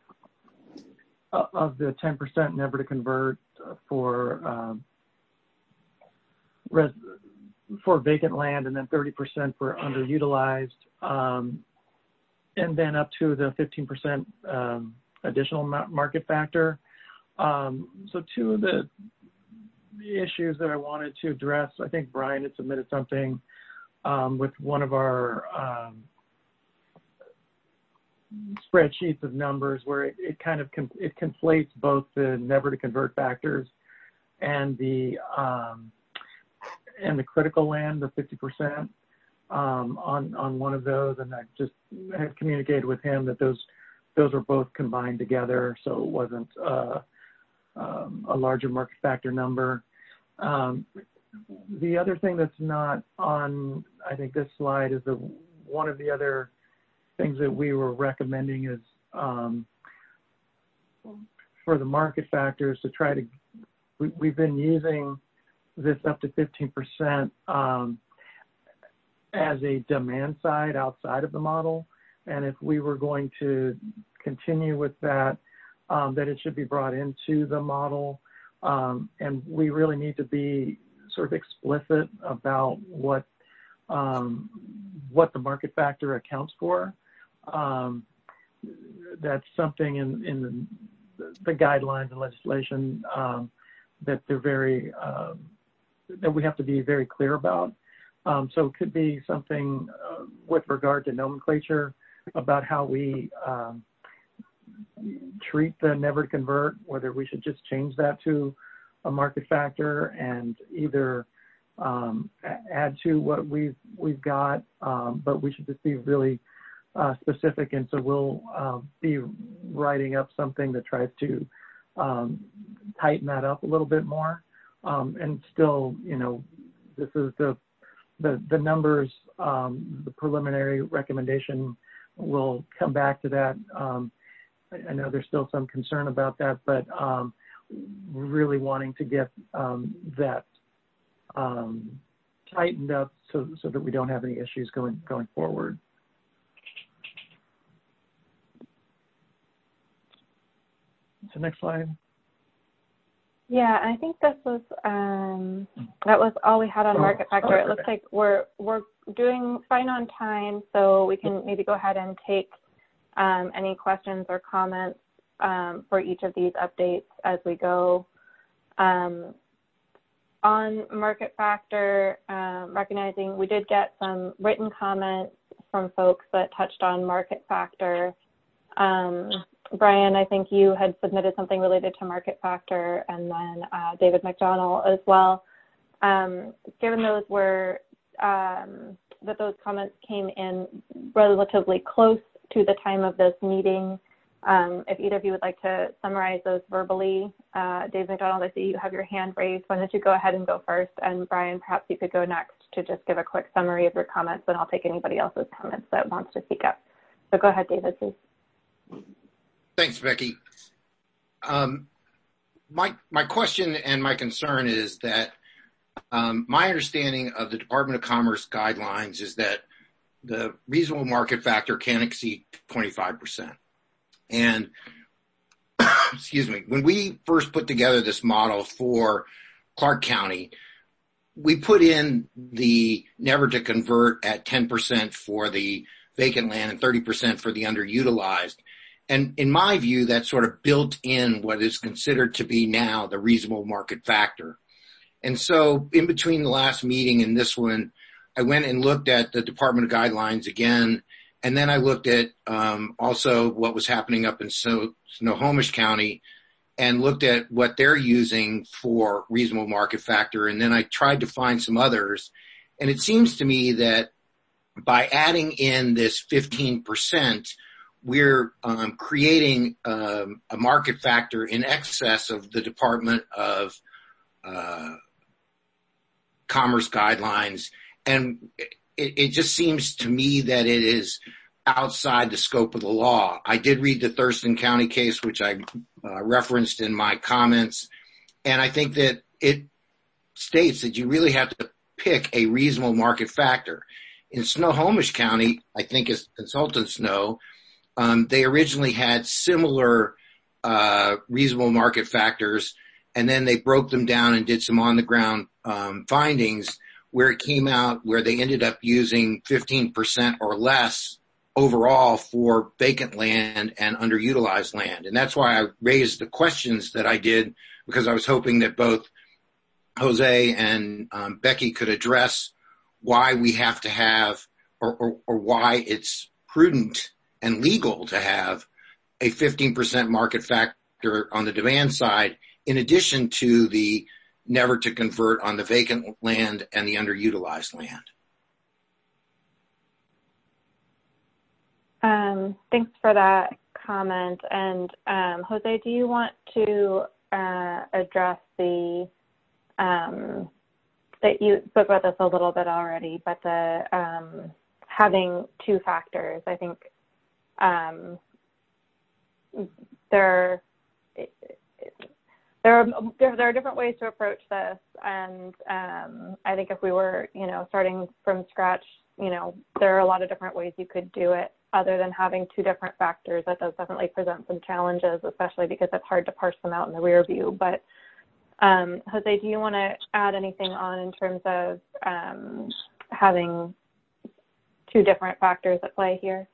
of the ten percent never to convert for um, res for vacant land, and then thirty percent for underutilized, um, and then up to the fifteen percent um, additional market factor. Um, so two of the issues that I wanted to address, I think Brian had submitted something um, with one of our um, spreadsheets of numbers where it, it kind of con it conflates both the never to convert factors and the um, and the critical land, the fifty percent um, on, on one of those. And I just had communicated with him that those, those were both combined together. So it wasn't uh, um, a larger market factor number. Um, the other thing that's not on, I think, this slide is the, one of the other things that we were recommending is um, for the market factors to try to, we, we've been using this up to fifteen percent um, as a demand side outside of the model. And if we were going to continue with that, um, that it should be brought into the model. Um, and we really need to be sort of explicit about what, um, what the market factor accounts for. Um, that's something in, in the, the guidelines and legislation um, that they're very, um, that we have to be very clear about. Um, so it could be something uh, with regard to nomenclature about how we um, treat the never to convert, whether we should just change that to a market factor and either um, add to what we've, we've got, um, but we should just be really uh, specific. And so we'll uh, be writing up something that tries to um, tighten that up a little bit more. Um, and still, you know, this is the the, the numbers, um, the preliminary recommendation. We'll come back to that. Um, I, I know there's still some concern about that, but um, really wanting to get um, that um, tightened up so so that we don't have any issues going going forward. So next slide. Yeah, I think this was um, that was all we had on market factor. It looks like we're we're doing fine on time, so we can maybe go ahead and take um, any questions or comments um, for each of these updates as we go. Um, on market factor, um, recognizing we did get some written comments from folks that touched on market factor. Um, Brian, I think you had submitted something related to market factor, and then uh, David McDonald as well. Um, given those were um, that those comments came in relatively close to the time of this meeting. Um, if either of you would like to summarize those verbally, uh, Dave McDonald, I see you have your hand raised. Why don't you go ahead and go first? And Brian, perhaps you could go next to just give a quick summary of your comments, and I'll take anybody else's comments that wants to speak up. So go ahead, David, please. Thanks, Becky. Um, my, my question and my concern is that um, my understanding of the Department of Commerce guidelines is that the reasonable market factor can't exceed twenty-five percent. And, excuse me, when we first put together this model for Clark County, we put in the never to convert at ten percent for the vacant land and thirty percent for the underutilized. And in my view, that sort of built in what is considered to be now the reasonable market factor. And so in between the last meeting and this one, I went and looked at the Department of Guidelines again. And then I looked at um, also what was happening up in so- Snohomish County and looked at what they're using for reasonable market factor. And then I tried to find some others. And it seems to me that by adding in this fifteen percent, we're um, creating um, a market factor in excess of the Department of uh, Commerce guidelines. And it, it just seems to me that it is outside the scope of the law. I did read the Thurston County case, which I uh, referenced in my comments. And I think that it states that you really have to pick a reasonable market factor. In Snohomish County, I think as consultants know, um, they originally had similar uh, reasonable market factors, and then they broke them down and did some on-the-ground um, findings where it came out where they ended up using fifteen percent or less overall for vacant land and underutilized land. And that's why I raised the questions that I did, because I was hoping that both Jose and um, Becky could address why we have to have or, or, or why it's prudent and legal to have a fifteen percent market factor on the demand side, in addition to the never to convert on the vacant land and the underutilized land. Um, thanks for that comment. And um, Jose, do you want to uh, address the, um, that you spoke about this a little bit already, but the um, having two factors, I think um, there, there are there, there are different ways to approach this, and um, I think if we were, you know, starting from scratch, you know, there are a lot of different ways you could do it other than having two different factors. That does definitely present some challenges, especially because it's hard to parse them out in the rear view. But um, Jose, do you want to add anything on in terms of um, having two different factors at play here?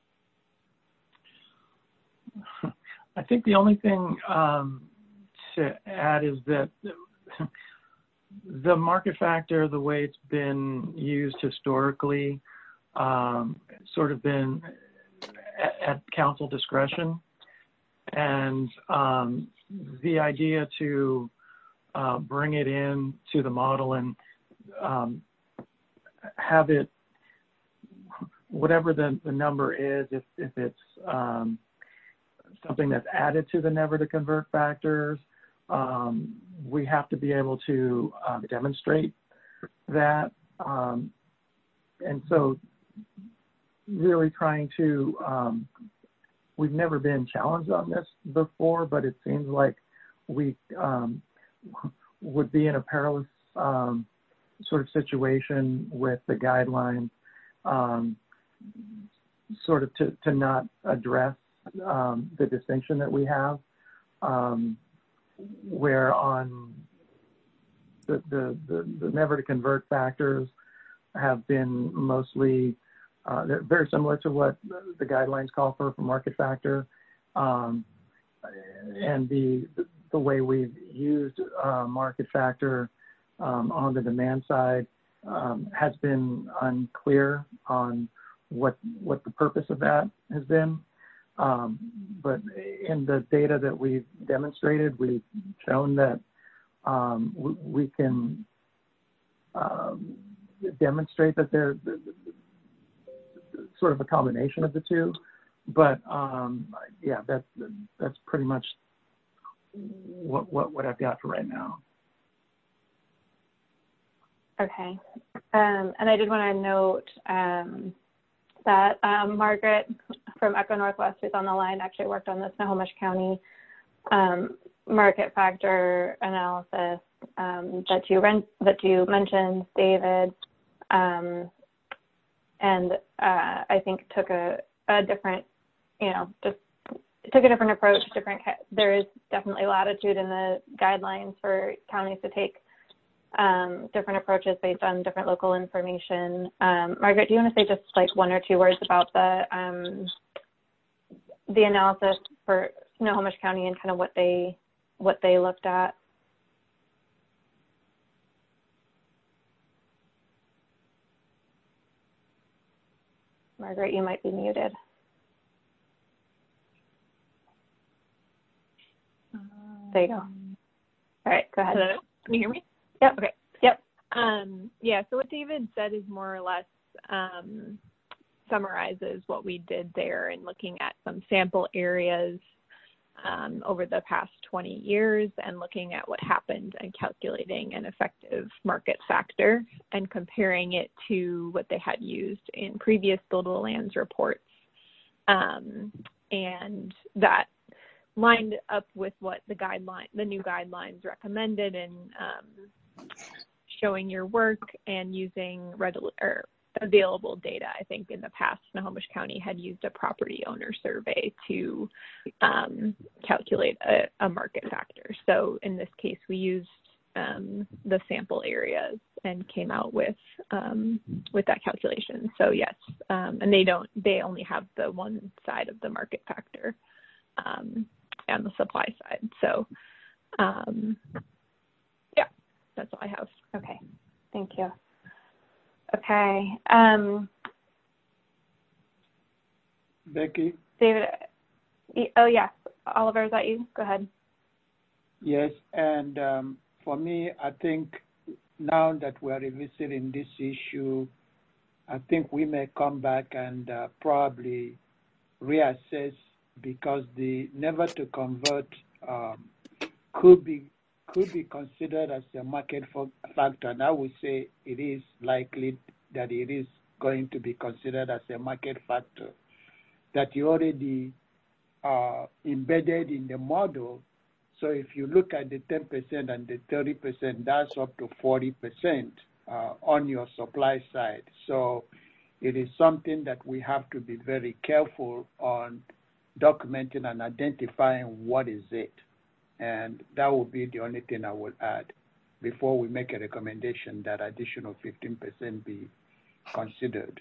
I think the only thing um, to add is that the market factor, the way it's been used historically, um, sort of been at, at council discretion. And um, the idea to uh, bring it in to the model and um, have it, whatever the, the number is, if, if it's um, something that's added to the never to convert factors, um, we have to be able to uh, demonstrate that. Um, and so really trying to, um, we've never been challenged on this before, but it seems like we um, would be in a perilous um, sort of situation with the guidelines, um, sort of to, to not address um, the distinction that we have, um, where on the, the, the, the never to convert factors have been mostly, uh, they're very similar to what the guidelines call for for market factor. Um, and the, the way we've used uh, market factor um, on the demand side um, has been unclear on what, what the purpose of that has been. Um, but in the data that we've demonstrated, we've shown that um, we, we can um, demonstrate that they're sort of a combination of the two. But um, yeah, that's that's pretty much what what what I've got for right now. Okay, um, and I did want to note um, that um, Margaret from Echo Northwest, who's on the line, actually worked on the Snohomish County um, market factor analysis um, that you rent, that you mentioned, David, um, and uh, I think took a, a different, you know, just took a different approach. Different, there is definitely latitude in the guidelines for counties to take um, different approaches based on different local information. Um, Margaret, do you want to say just like one or two words about the um, the analysis for Snohomish County and kind of what they what they looked at? Margaret, you might be muted. There you go. All right, go ahead. Hello, can you hear me? Yep. Okay. Yep. Um, yeah, so what David said is more or less um, summarizes what we did there in looking at some sample areas um, over the past twenty years and looking at what happened and calculating an effective market factor and comparing it to what they had used in previous buildable lands reports. Um, and that lined up with what the guideline, the new guidelines recommended, and um, showing your work and using readily, or available data. I think in the past, Snohomish County had used a property owner survey to um, calculate a, a market factor. So in this case, we used um, the sample areas and came out with um, with that calculation. So yes, um, and they don't, they only have the one side of the market factor. Um, and the supply side. So, um, yeah, that's all I have. Okay, thank you. Okay. Um, Becky? David, oh, yes. Oliver, is that you? Go ahead. Yes, and um, for me, I think now that we're revisiting this issue, I think we may come back and uh, probably reassess, because the never to convert um, could be could be considered as a market factor, and I would say it is likely that it is going to be considered as a market factor that you already uh, embedded in the model. So if you look at the ten percent and the thirty percent, that's up to forty percent uh, on your supply side. So it is something that we have to be very careful on documenting and identifying what is it. And that would be the only thing I would add before we make a recommendation that additional fifteen percent be considered.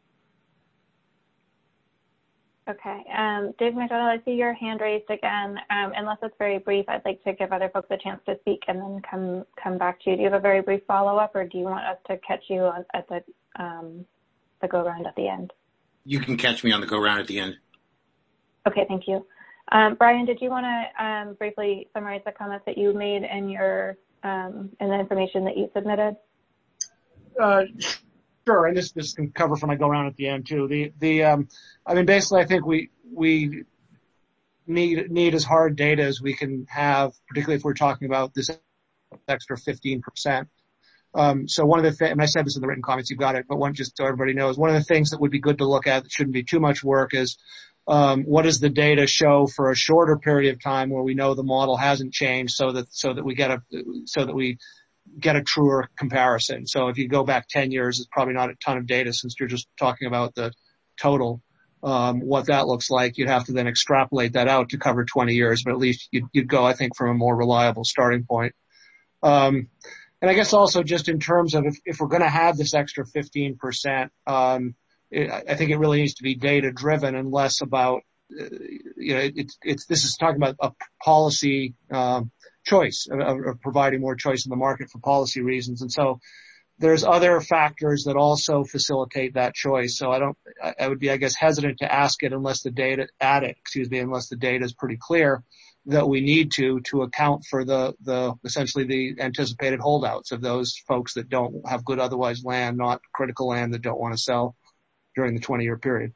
Okay. Um, Dave McDonald, I see your hand raised again. Um, unless it's very brief, I'd like to give other folks a chance to speak and then come come back to you. Do you have a very brief follow-up, or do you want us to catch you at the, um, the go-round at the end? You can catch me on the go-round at the end. Okay, thank you. Um, Brian, did you want to um, briefly summarize the comments that you made in your um, in the information that you submitted? Uh, sure, and this this can cover for my go around at the end too. The the um, I mean, basically, I think we we need need as hard data as we can have, particularly if we're talking about this extra fifteen percent. Um, so one of the things, and I said this in the written comments, you've got it, but one just so everybody knows, one of the things that would be good to look at that shouldn't be too much work is Um, what does the data show for a shorter period of time where we know the model hasn't changed, so that so that we get a so that we get a truer comparison. So if you go back ten years, it's probably not a ton of data since you're just talking about the total. Um, what that looks like, you'd have to then extrapolate that out to cover twenty years, but at least you'd, you'd go, I think, from a more reliable starting point. Um, and I guess also just in terms of if, if we're going to have this extra fifteen percent, um, I think it really needs to be data driven and less about, uh, you know, it's, it's, this is talking about a policy, um, choice of, of providing more choice in the market for policy reasons. And so there's other factors that also facilitate that choice. So I don't, I would be, I guess, hesitant to ask it unless the data, add it, excuse me, unless the data is pretty clear. that we need to to account for the the essentially the anticipated holdouts of those folks that don't have good otherwise land, not critical land, that don't want to sell during the twenty-year period.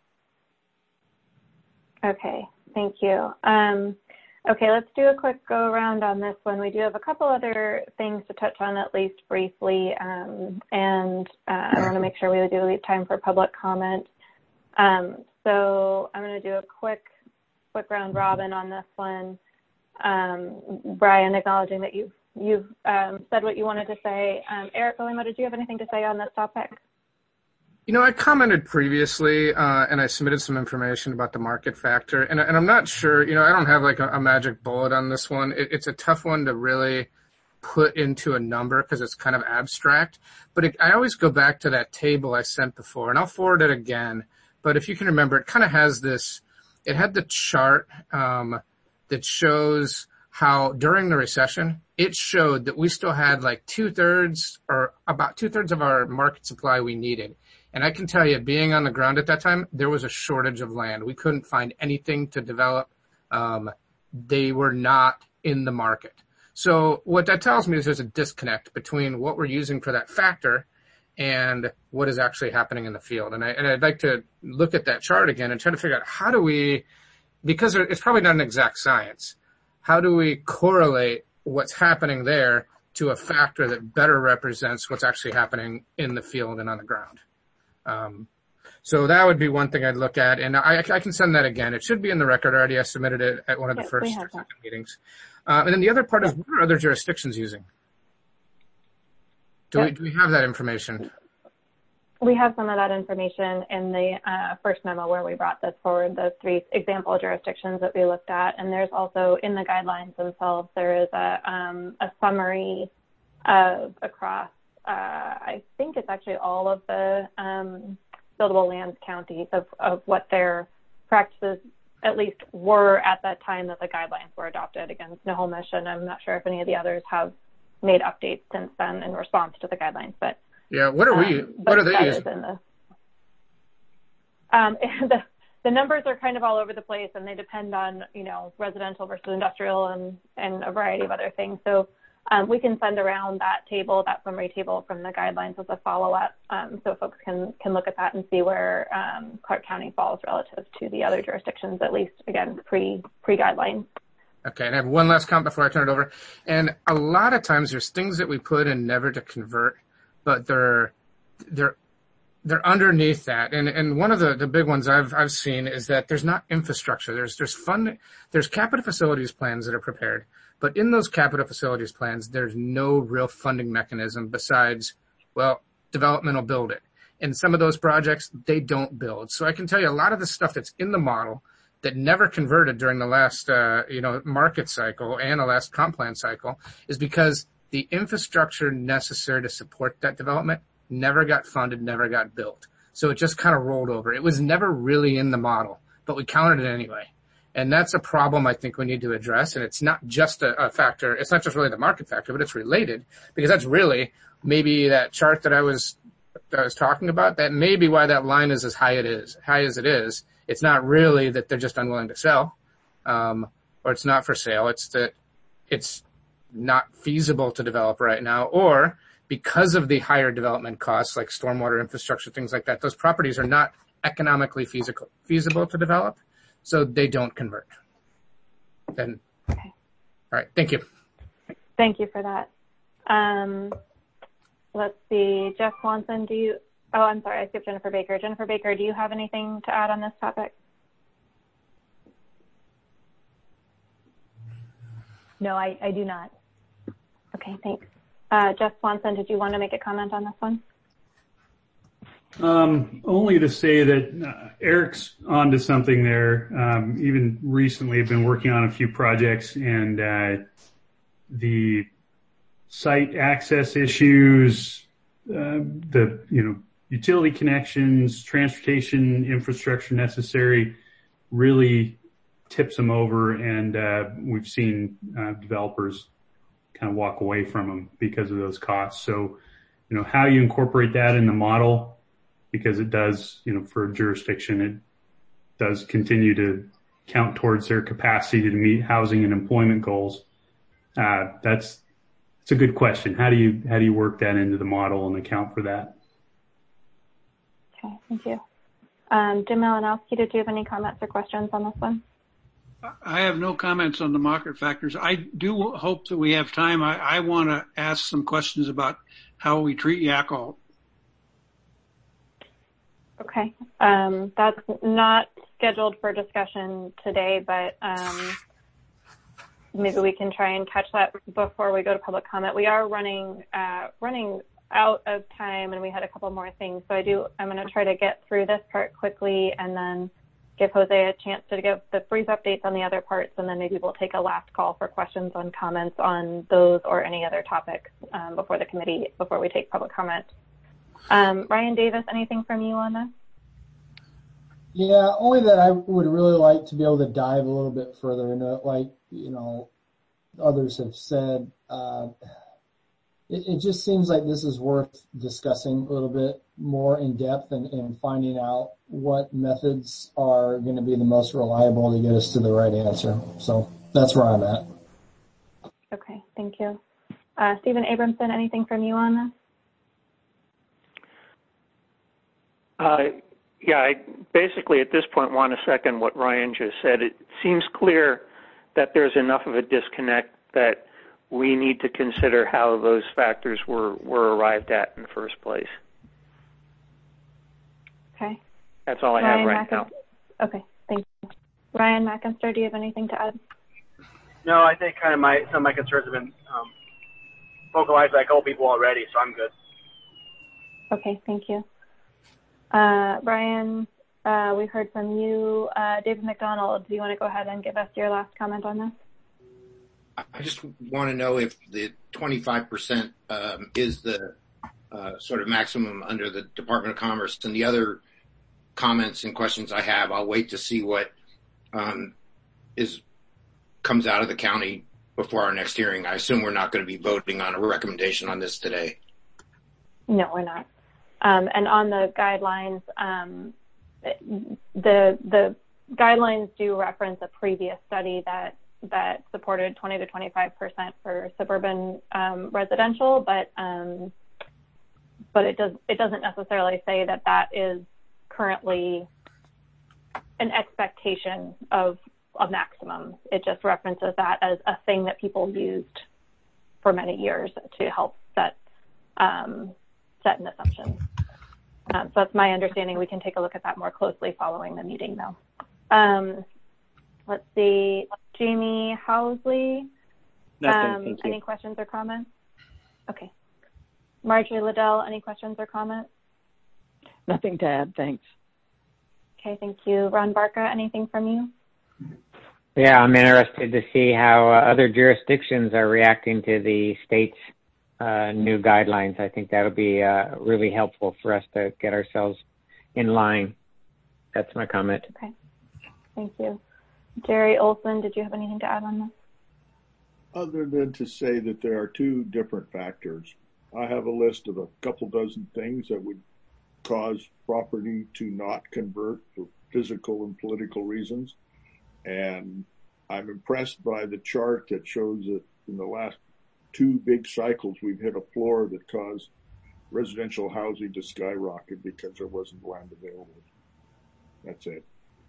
Okay, thank you. Um, okay, let's do a quick go around on this one. We do have a couple other things to touch on at least briefly, um, and uh, I want to make sure we do leave time for public comment. Um, so I'm going to do a quick quick round robin on this one. Um, Brian, acknowledging that you've, you've um, said what you wanted to say. Um, Eric Golema, did you have anything to say on this topic? You know, I commented previously, uh, and I submitted some information about the market factor, and, and I'm not sure, you know, I don't have like a, a magic bullet on this one. It, it's a tough one to really put into a number because it's kind of abstract, but it, I always go back to that table I sent before, and I'll forward it again. But if you can remember, it kind of has this, it had the chart, um, that shows how during the recession, it showed that we still had like two thirds or about two thirds of our market supply we needed. And I can tell you, being on the ground at that time, there was a shortage of land. We couldn't find anything to develop. Um, they were not in the market. So what that tells me is there's a disconnect between what we're using for that factor and what is actually happening in the field. And, I, and I'd like to look at that chart again and try to figure out how do we, because it's probably not an exact science, how do we correlate what's happening there to a factor that better represents what's actually happening in the field and on the ground? Um, so that would be one thing I'd look at, and I, I can send that again. It should be in the record already. I submitted it at one of the yes, first or second meetings. Uh, and then the other part is, what are other jurisdictions using? Do, yep. we, do we have that information? We have some of that information in the uh, first memo where we brought this forward, the three example jurisdictions that we looked at. And there's also in the guidelines themselves, there is a, um, a summary of across, uh, I think it's actually all of the um, buildable lands counties of, of what their practices at least were at that time that the guidelines were adopted. Again, Snohomish, and I'm not sure if any of the others have made updates since then in response to the guidelines, but yeah, what are we, um, what are they using? The, um, the, the numbers are kind of all over the place, and they depend on, you know, residential versus industrial and, and a variety of other things. So um, we can send around that table, that summary table from the guidelines as a follow-up, um, so folks can, can look at that and see where um, Clark County falls relative to the other jurisdictions, at least, again, pre, pre-guidelines. Okay, and I have one last comment before I turn it over. And a lot of times there's things that we put in never to convert, but they're they're they're underneath that. And and one of the, the big ones I've I've seen is that there's not infrastructure. There's there's fund there's capital facilities plans that are prepared, but in those capital facilities plans, there's no real funding mechanism besides, well, development will build it. And some of those projects, they don't build. So I can tell you a lot of the stuff that's in the model that never converted during the last, uh, you know, market cycle and the last comp plan cycle is because the infrastructure necessary to support that development never got funded, never got built. So it just kind of rolled over. It was never really in the model, but we counted it anyway. And that's a problem I think we need to address. And it's not just a, a factor. It's not just really the market factor, but it's related, because that's really maybe that chart that I was, that I was talking about. That may be why that line is as high it is, high as it is. It's not really that they're just unwilling to sell, um, or it's not for sale. It's that it's not feasible to develop right now, or because of the higher development costs like stormwater infrastructure, things like that, those properties are not economically feasible, feasible to develop, so they don't convert. Then, okay. All right, thank you. Thank you for that. Um, let's see, Jeff Swanson, do you, oh, I'm sorry, I skipped Jennifer Baker. Jennifer Baker, do you have anything to add on this topic? No, I, I do not. Okay, thanks. Uh, Jeff Swanson, did you want to make a comment on this one? Um, only to say that uh, Eric's onto something there. Um, even recently, I've been working on a few projects, and uh, the site access issues, uh, the you know utility connections, transportation infrastructure necessary, really tips them over, and uh, we've seen uh, developers kind of walk away from them because of those costs. So, you know, how you incorporate that in the model, because it does, you know, for a jurisdiction, it does continue to count towards their capacity to meet housing and employment goals. Uh, that's, it's a good question. How do you, how do you work that into the model and account for that? Okay, thank you. Um, Jim Malinowski, did you have any comments or questions on this one? I have no comments on the market factors. I do hope that we have time. I, I want to ask some questions about how we treat Yakult. Okay. Um, that's not scheduled for discussion today, but um, maybe we can try and catch that before we go to public comment. We are running uh, running out of time, and we had a couple more things. So I do. I'm going to try to get through this part quickly, and then give Jose a chance to give the brief updates on the other parts, and then maybe we'll take a last call for questions on comments on those or any other topics um, before the committee, before we take public comment. Um, Ryan Davis, anything from you on this? Yeah, only that I would really like to be able to dive a little bit further into it, like, you know, others have said. Uh, it, it just seems like this is worth discussing a little bit more in depth and, and finding out what methods are going to be the most reliable to get us to the right answer. So that's where I'm at. Okay, thank you. Uh, Stephen Abramson, anything from you on this? Uh, yeah, I basically at this point want to second what Ryan just said. It seems clear that there's enough of a disconnect that we need to consider how those factors were, were arrived at in the first place. Okay. That's all I Ryan have right McIntyre. now. Okay, thank you. Ryan McIntyre, do you have anything to add? No, I think kind of my some of my concerns have been um, vocalized by a couple people already, so I'm good. Okay, thank you. Uh, Brian, uh, we heard from you. Uh, David McDonald, do you want to go ahead and give us your last comment on this? I just want to know if the twenty-five percent um, is the uh, sort of maximum under the Department of Commerce, and the other comments and questions I have, I'll wait to see what um, is comes out of the county before our next hearing. I assume we're not going to be voting on a recommendation on this today. No, we're not. Um, and on the guidelines, um, the the guidelines do reference a previous study that that supported twenty to twenty-five percent for suburban um, residential, but um, but it does it doesn't necessarily say that that is currently an expectation of a maximum. It just references that as a thing that people used for many years to help set um, set an assumption. Um, so that's my understanding. We can take a look at that more closely following the meeting, though. Um, let's see, Jamie Housley. Nothing, um, thank you. Any questions or comments? Okay. Marjorie Liddell, any questions or comments? Nothing to add, thanks. Okay, thank you. Ron Barca, anything from you? Yeah, I'm interested to see how uh, other jurisdictions are reacting to the state's uh, new guidelines. I think that'll be uh, really helpful for us to get ourselves in line. That's my comment. Okay, thank you. Jerry Olson, did you have anything to add on this? Other than to say that there are two different factors. I have a list of a couple dozen things that would cause property to not convert for physical and political reasons. And I'm impressed by the chart that shows that in the last two big cycles, we've hit a floor that caused residential housing to skyrocket because there wasn't land available. That's it.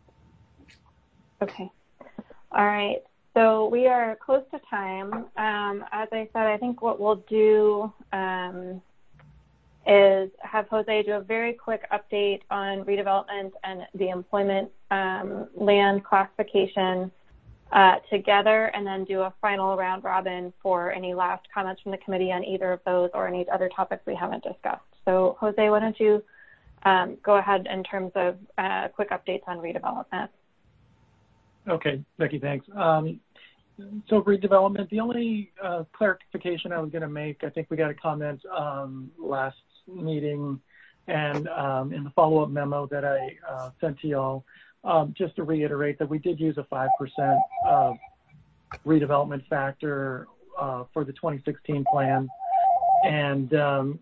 Okay. All right. So we are close to time. Um, as I said, I think what we'll do um, is have Jose do a very quick update on redevelopment and the employment um, land classification uh, together, and then do a final round robin for any last comments from the committee on either of those or any other topics we haven't discussed. So Jose, why don't you um, go ahead in terms of uh, quick updates on redevelopment. Okay, Becky, thanks. Um, so redevelopment, the only uh, clarification I was going to make, I think we got a comment um, last meeting and um, in the follow-up memo that I uh, sent to y'all, um, just to reiterate that we did use a five percent uh, redevelopment factor uh, for the twenty sixteen plan. And um,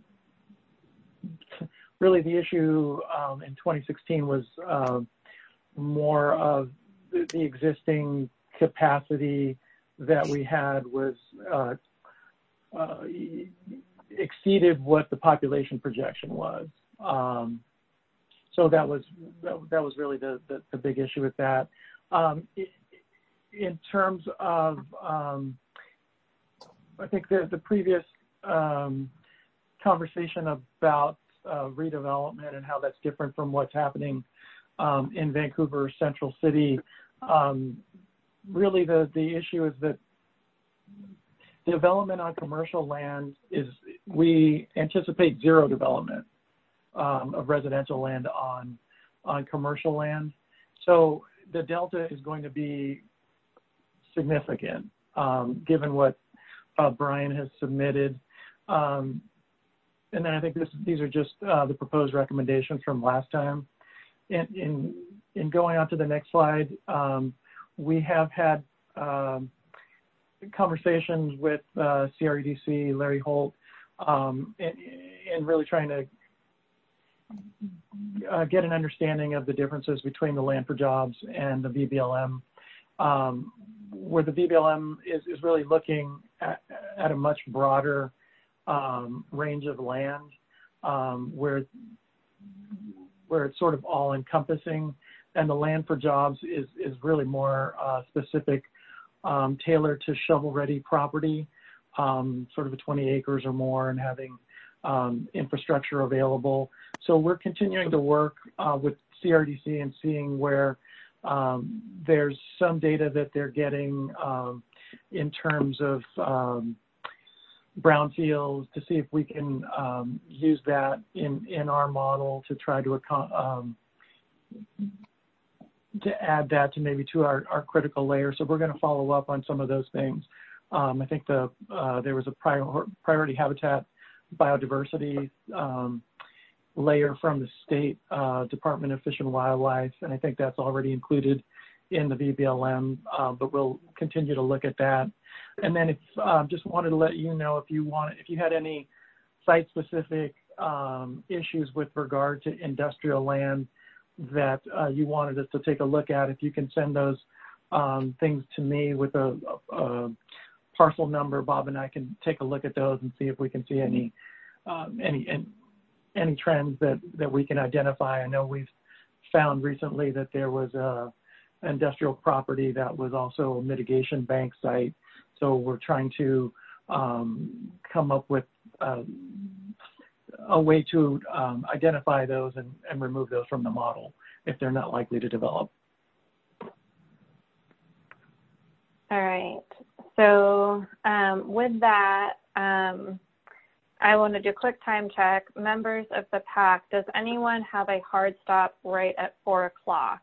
really the issue um, in twenty sixteen was uh, more of the, the existing capacity that we had was uh, uh, exceeded what the population projection was. Um, so that was that, that was really the, the, the big issue with that. Um, in terms of, um, I think the, the previous um, conversation about uh, redevelopment and how that's different from what's happening um, in Vancouver Central City. Um, really, the, the issue is that development on commercial land is, we anticipate zero development um, of residential land on, on commercial land. So the delta is going to be significant, um, given what uh, Brian has submitted. Um, and then I think this, these are just uh, the proposed recommendations from last time. In, in, in going on to the next slide, um, we have had um, conversations with uh, C R E D C, Larry Holt, um, and, and really trying to uh, get an understanding of the differences between the Land for Jobs and the V B L M, um, where the V B L M is, is really looking at, at a much broader um, range of land, um, where where it's sort of all encompassing, and the Land for Jobs is, is really more uh, specific, um, tailored to shovel-ready property, um, sort of a twenty acres or more, and having um, infrastructure available. So we're continuing to work uh, with C R D C and seeing where um, there's some data that they're getting um, in terms of um, brownfields, to see if we can um, use that in, in our model to try to um, to add that to maybe to our, our critical layer. So we're going to follow up on some of those things. Um, I think the uh, there was a prior, priority habitat biodiversity um, layer from the state uh, Department of Fish and Wildlife, and I think that's already included in the V B L M, uh, but we'll continue to look at that. And then if uh, just wanted to let you know if you want, if you had any site-specific um, issues with regard to industrial land that uh, you wanted us to take a look at, if you can send those um, things to me with a, a, a parcel number, Bob and I can take a look at those and see if we can see any um, any any trends that that we can identify. I know we've found recently that there was a industrial property that was also a mitigation bank site. So we're trying to um, come up with uh, a way to um, identify those and, and remove those from the model if they're not likely to develop. All right. So um, with that, um, I want to do a quick time check. Members of the PAC, does anyone have a hard stop right at four o'clock?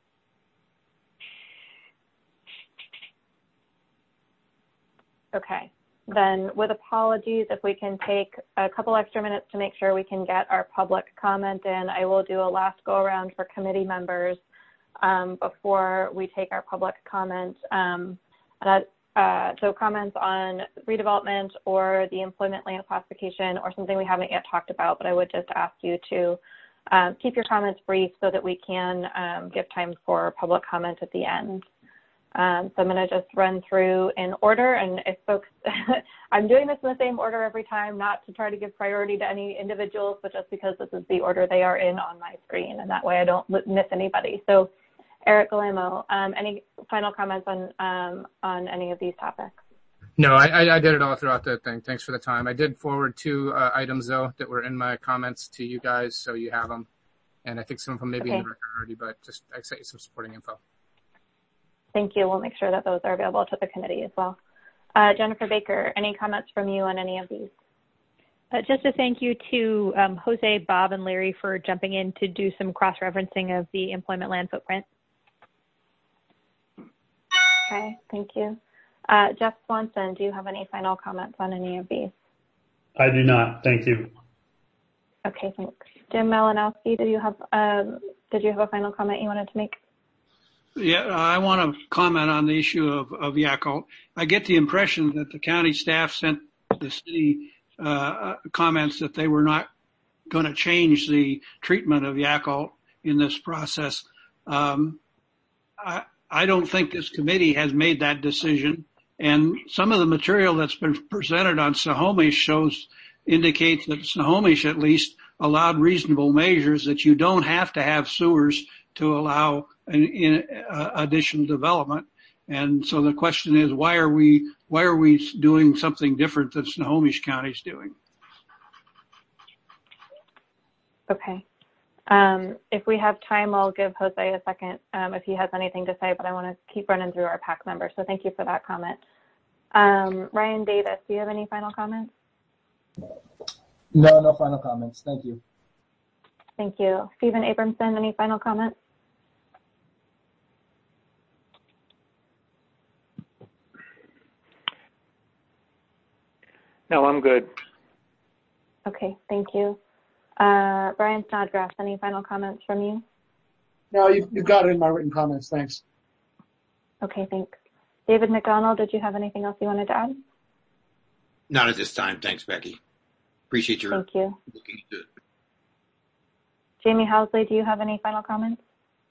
Okay, then with apologies, if we can take a couple extra minutes to make sure we can get our public comment in, I will do a last go around for committee members um, before we take our public comment. Um, and I, uh, so comments on redevelopment or the employment land classification or something we haven't yet talked about, but I would just ask you to um, keep your comments brief so that we can um, give time for public comment at the end. Um, so I'm going to just run through in order, and if folks, I'm doing this in the same order every time, not to try to give priority to any individuals, but just because this is the order they are in on my screen, and that way I don't miss anybody. So Eric Galamo, um, any final comments on um, on any of these topics? No, I, I did it all throughout the thing. Thanks for the time. I did forward two uh, items, though, that were in my comments to you guys, so you have them. And I think some of them may be okay in the record already, but just I sent you some supporting info. Thank you. We'll make sure that those are available to the committee as well. Uh, Jennifer Baker, any comments from you on any of these? Uh, just a thank you to um, Jose, Bob, and Larry for jumping in to do some cross-referencing of the employment land footprint. Okay, thank you. Uh, Jeff Swanson, do you have any final comments on any of these? I do not. Thank you. Okay, thanks. Jim Malinowski, did you have um, did you have a final comment you wanted to make? Yeah, I want to comment on the issue of, of Yakult. I get the impression that the county staff sent the city uh, comments that they were not going to change the treatment of Yakult in this process. Um, I, I don't think this committee has made that decision. And some of the material that's been presented on Snohomish shows, indicates that Snohomish at least allowed reasonable measures that you don't have to have sewers to allow an, in, uh, additional development. And so the question is, why are we, why are we doing something different than Snohomish County's doing? Okay. Um, if we have time, I'll give Jose a second um, if he has anything to say, but I want to keep running through our PAC members. So thank you for that comment. Um, Ryan Davis, do you have any final comments? No, no final comments. Thank you. Thank you. Stephen Abramson, any final comments? No, I'm good. Okay, thank you. Uh, Brian Snodgrass, any final comments from you? No, you, you've got it in my written comments. Thanks. Okay, thanks. David McDonald, did you have anything else you wanted to add? Not at this time. Thanks, Becky. Appreciate your Thank you. looking into it. Jamie Housley, do you have any final comments?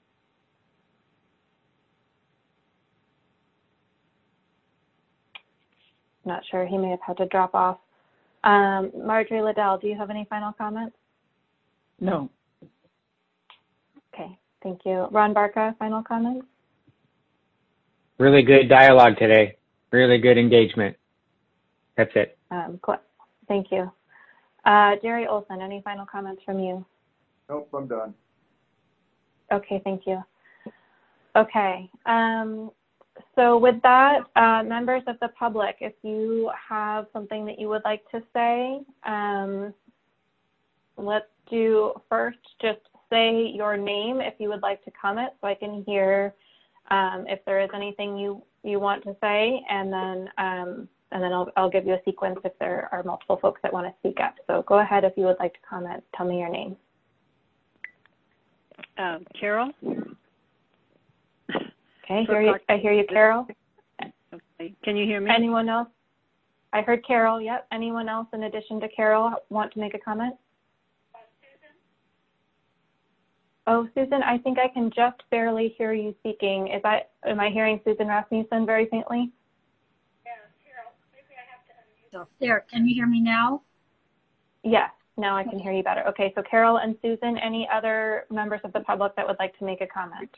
Not sure. He may have had to drop off. Um, Marjorie Liddell, do you have any final comments? No. Okay, thank you. Ron Barca, final comments? Really good dialogue today. Really good engagement. That's it. Um, thank you. Uh, Jerry Olson, any final comments from you? Nope, I'm done. Okay, thank you. Okay, um, so with that, uh, members of the public, if you have something that you would like to say, um, let's do first, just say your name if you would like to comment so I can hear um, if there is anything you, you want to say, and then um, and then I'll, I'll give you a sequence if there are multiple folks that want to speak up. So go ahead if you would like to comment. Tell me your name. Uh, Carol. Okay, hear you, I hear you, Carol. Okay. Can you hear me? Anyone else? I heard Carol, yep. Anyone else in addition to Carol want to make a comment? Oh, Susan, I think I can just barely hear you speaking. Is I, am I hearing Susan Rasmussen very faintly? There, can you hear me now? Yes, now I can hear you better. Okay, so Carol and Susan, any other members of the public that would like to make a comment?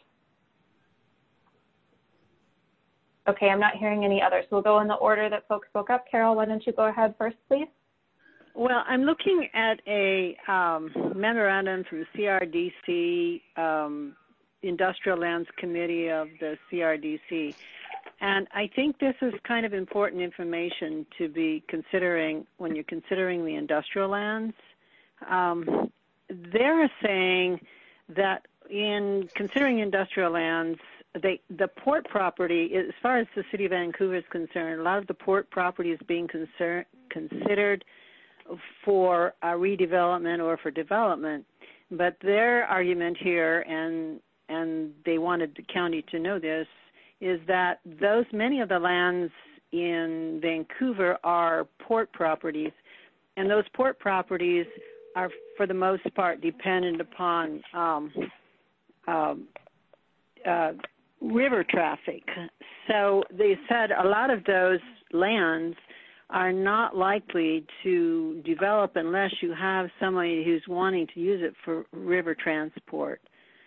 Okay, I'm not hearing any others. We'll go in the order that folks spoke up. Carol, why don't you go ahead first, please? Well, I'm looking at a um, memorandum from C R D C, um, Industrial Lands Committee of the C R D C. And I think this is kind of important information to be considering when you're considering the industrial lands. Um, they're saying that in considering industrial lands, they, the port property, as far as the city of Vancouver is concerned, a lot of the port property is being concern, considered for a redevelopment or for development. But their argument here, and and they wanted the county to know this, is that those many of the lands in Vancouver are port properties, and those port properties are, for the most part, dependent upon um, um, uh, river traffic. So they said a lot of those lands are not likely to develop unless you have somebody who's wanting to use it for river transport.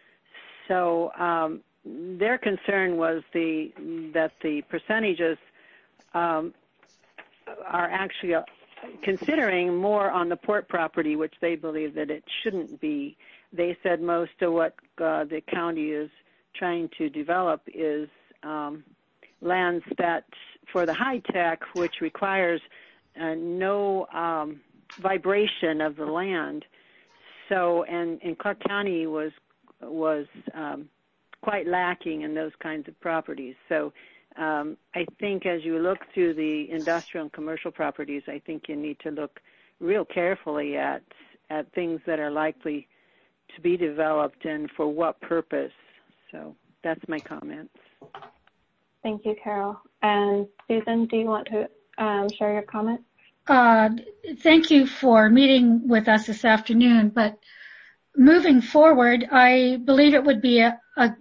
So um, their concern was the that the percentages um, are actually uh, considering more on the port property, which they believe that it shouldn't be. They said most of what uh, the county is trying to develop is um, lands that for the high tech, which requires uh, no um, vibration of the land. So, and, and Clark County was was um, quite lacking in those kinds of properties. So um, I think as you look through the industrial and commercial properties, I think you need to look real carefully at at things that are likely to be developed and for what purpose. So that's my comments. Thank you, Carol. And Susan, do you want to um, share your comment? Uh, thank you for meeting with us this afternoon. But moving forward, I believe it would be a, a,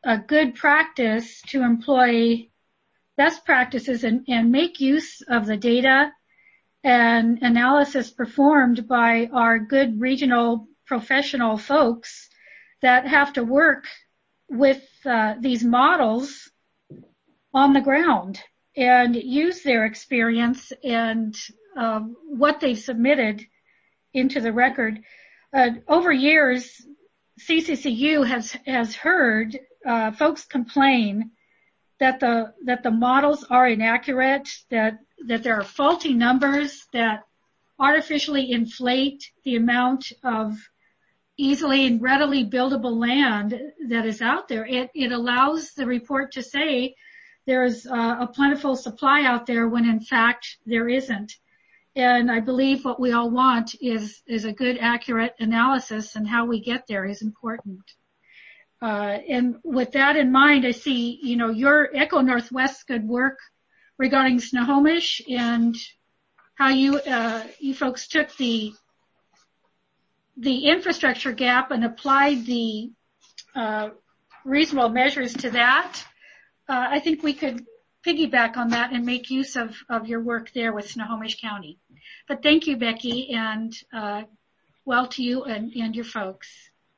a good practice to employ best practices and, and make use of the data and analysis performed by our good regional professional folks that have to work with uh, these models on the ground and use their experience and uh, what they've submitted into the record. Uh, over years, C C C U has has heard uh, folks complain that the that the models are inaccurate, that that there are faulty numbers that artificially inflate the amount of easily and readily buildable land that is out there. It it allows the report to say there's uh, a plentiful supply out there when in fact there isn't. And I believe what we all want is is a good, accurate analysis, and how we get there is important. Uh, and with that in mind, I see, you know, your Echo Northwest's good work regarding Snohomish and how you uh, you folks took the the infrastructure gap and applied the uh, reasonable measures to that. Uh, I think we could piggyback on that and make use of, of your work there with Snohomish County. But thank you, Becky, and uh, well to you and, and your folks.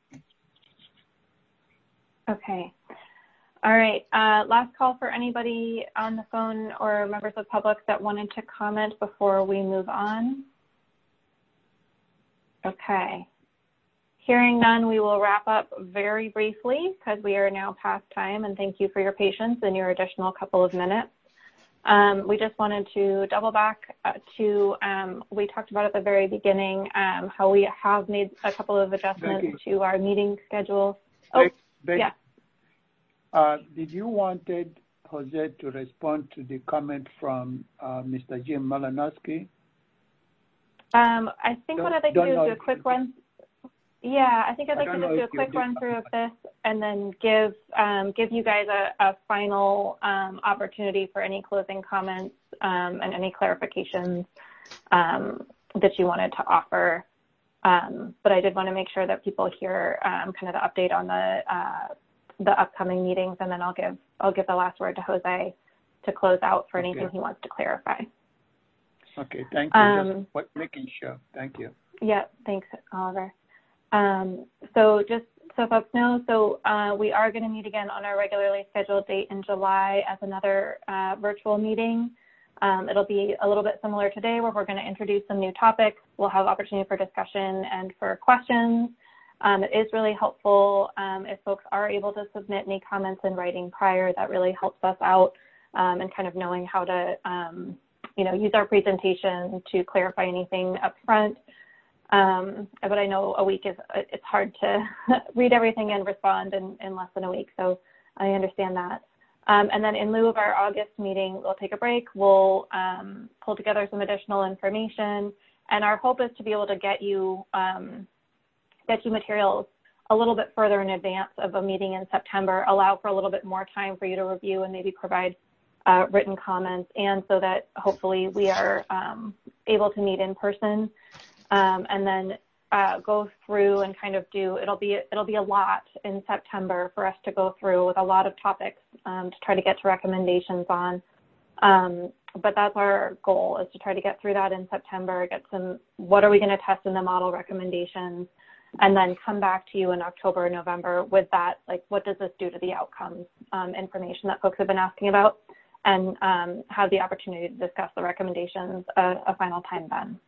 Okay. All right. Uh, last call for anybody on the phone or members of the public that wanted to comment before we move on. Okay. Hearing none, we will wrap up very briefly because we are now past time, and thank you for your patience and your additional couple of minutes. Um, we just wanted to double back uh, to, um, we talked about at the very beginning um, how we have made a couple of adjustments to our meeting schedule. Oh, Becky, Becky, yeah. Uh, did you wanted Jose to respond to the comment from uh, Mister Jim Malinowski? Um, I think don't, what I'd like to do is do a quick you, run. Yeah, I think I'd like I to just do a quick run through of this and then give um, give you guys a, a final um, opportunity for any closing comments um, and any clarifications um, that you wanted to offer. Um, but I did want to make sure that people hear um, kind of the update on the uh, the upcoming meetings, and then I'll give I'll give the last word to Jose to close out for anything okay. he wants to clarify. Okay, thank you. Um, just what, making sure. Thank you. Yeah, thanks, Oliver. Um, so just so folks know, so uh, we are going to meet again on our regularly scheduled date in July as another uh, virtual meeting. Um, it'll be a little bit similar today, where we're going to introduce some new topics. We'll have opportunity for discussion and for questions. Um, it is really helpful um, if folks are able to submit any comments in writing prior. That really helps us out um, and kind of knowing how to, um, you know, use our presentation to clarify anything up front. Um, but I know a week is, it's hard to read everything and respond in, in less than a week. So I understand that. Um, and then in lieu of our August meeting, we'll take a break. We'll um, pull together some additional information. And our hope is to be able to get you, um, get you materials a little bit further in advance of a meeting in September, allow for a little bit more time for you to review and maybe provide uh, written comments, and so that hopefully we are um, able to meet in person. Um, and then uh, go through and kind of do, it'll be, it'll be a lot in September for us to go through with a lot of topics um, to try to get to recommendations on. Um, but that's our goal, is to try to get through that in September, get some, what are we going to test in the model recommendations, and then come back to you in October or November with that, like, what does this do to the outcomes um, information that folks have been asking about, and um, have the opportunity to discuss the recommendations a, a final time then.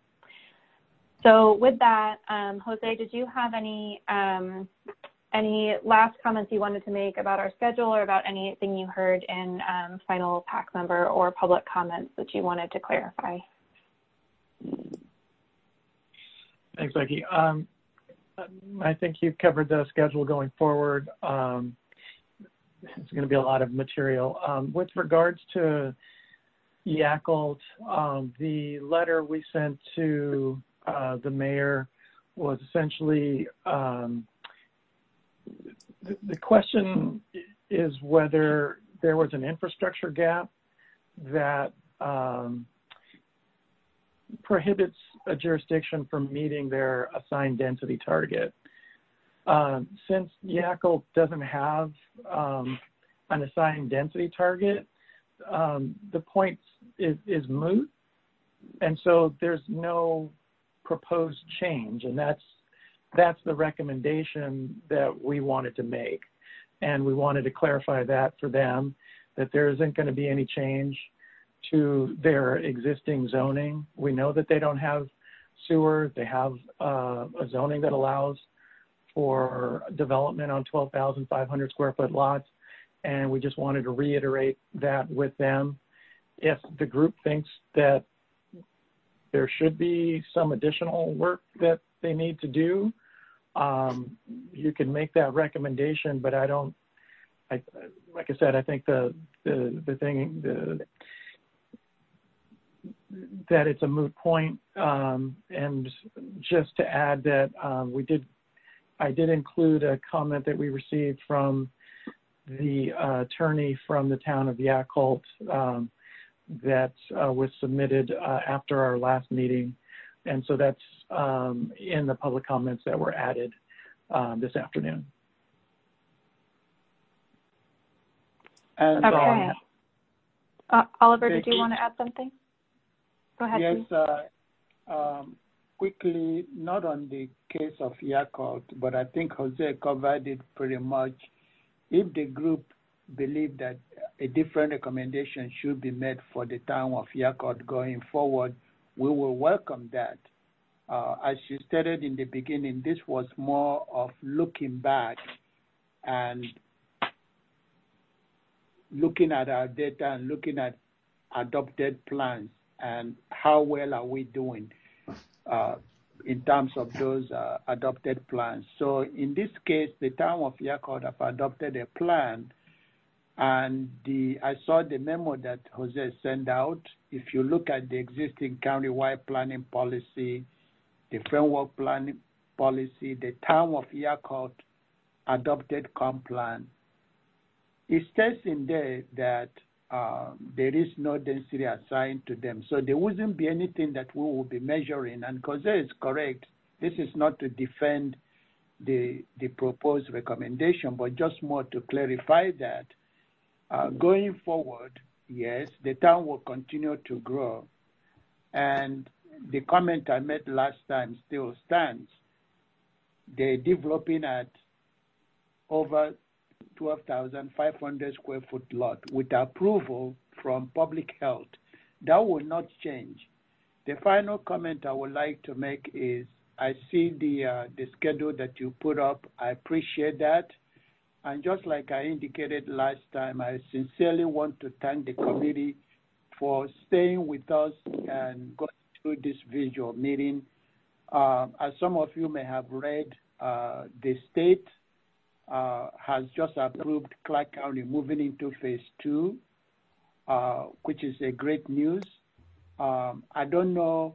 So with that, um, Jose, did you have any um, any last comments you wanted to make about our schedule, or about anything you heard in um, final PAC member or public comments that you wanted to clarify? Thanks, Becky. Um, I think you've covered the schedule going forward. Um, it's going to be a lot of material. Um, with regards to Yakult, um, the letter we sent to Uh, the mayor was essentially, um, the, the question is whether there was an infrastructure gap that um, prohibits a jurisdiction from meeting their assigned density target. uh, since Yakult doesn't have um, an assigned density target, um, the point is, is moot. And so there's no proposed change. And that's, that's the recommendation that we wanted to make. And we wanted to clarify that for them, that there isn't going to be any change to their existing zoning. We know that they don't have sewer. They have uh, a zoning that allows for development on twelve thousand five hundred square foot lots. And we just wanted to reiterate that with them. If the group thinks that there should be some additional work that they need to do, um, you can make that recommendation, but I don't, I, like I said, I think the, the, the thing, the, that it's a moot point. Um, and just to add that um, we did, I did include a comment that we received from the uh, attorney from the town of Yakult um, that uh, was submitted uh, after our last meeting. And so that's um, in the public comments that were added um, this afternoon. And, okay. Uh, uh, Oliver, did you Becky? want to add something? Go ahead, Yes, please. uh, um, quickly, not on the case of Yakult, but I think Jose covered it pretty much. If the group believe that a different recommendation should be made for the town of Yakult going forward, we will welcome that. Uh, as you stated in the beginning, this was more of looking back and looking at our data and looking at adopted plans and how well are we doing uh, in terms of those uh, adopted plans. So in this case, the town of Yakult have adopted a plan, and the I saw the memo that Jose sent out. If you look at the existing countywide planning policy, the framework planning policy, the town of Yakult adopted comp plan, it says in there that uh, there is no density assigned to them. So there wouldn't be anything that we will be measuring. And Jose is correct. This is not to defend the, the proposed recommendation, but just more to clarify that uh, going forward, yes, the town will continue to grow. And the comment I made last time still stands. They're developing at over twelve thousand five hundred square foot lot with approval from public health. That will not change. The final comment I would like to make is I see the, uh, the schedule that you put up. I appreciate that. And just like I indicated last time, I sincerely want to thank the committee for staying with us and going through this visual meeting. Uh, as some of you may have read, uh, the state uh, has just approved Clark County moving into phase two, uh, which is a great news. Um, I don't know,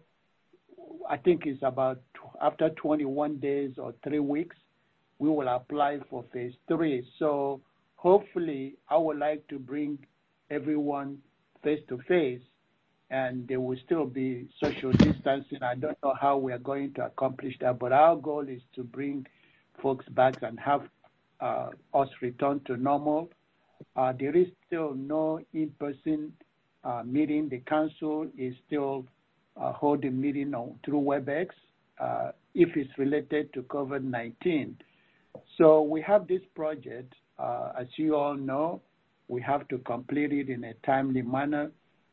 I think it's about after twenty-one days or three weeks, we will apply for phase three. So hopefully I would like to bring everyone face to face, and there will still be social distancing. I don't know how we are going to accomplish that, but our goal is to bring folks back and have uh, us return to normal. Uh, there is still no in-person uh, meeting. The council is still uh, holding meeting on, through WebEx uh, if it's related to COVID nineteen. So we have this project. Uh, as you all know, we have to complete it in a timely manner.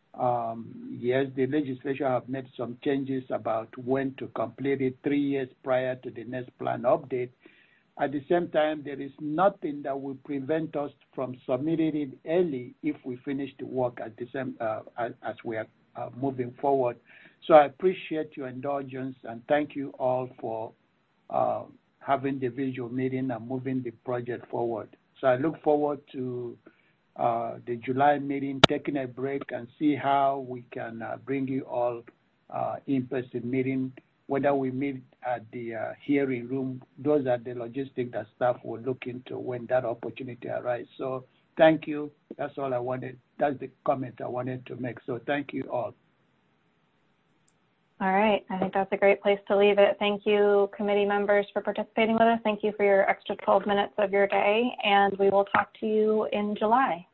Um, yes, the legislature have made some changes about when to complete it three years prior to the next plan update. At the same time, there is nothing that will prevent us from submitting it early if we finish the work at the same, uh, as, as we are uh, moving forward. So I appreciate your indulgence and thank you all for uh, having the visual meeting and moving the project forward. So I look forward to uh, the July meeting, taking a break and see how we can uh, bring you all uh, in-person meeting, whether we meet at the uh, hearing room. Those are the logistics that staff will look into when that opportunity arises. So thank you. That's all I wanted. That's the comment I wanted to make. So thank you all. All right. I think that's a great place to leave it. Thank you, committee members, for participating with us. Thank you for your extra twelve minutes of your day, and we will talk to you in July.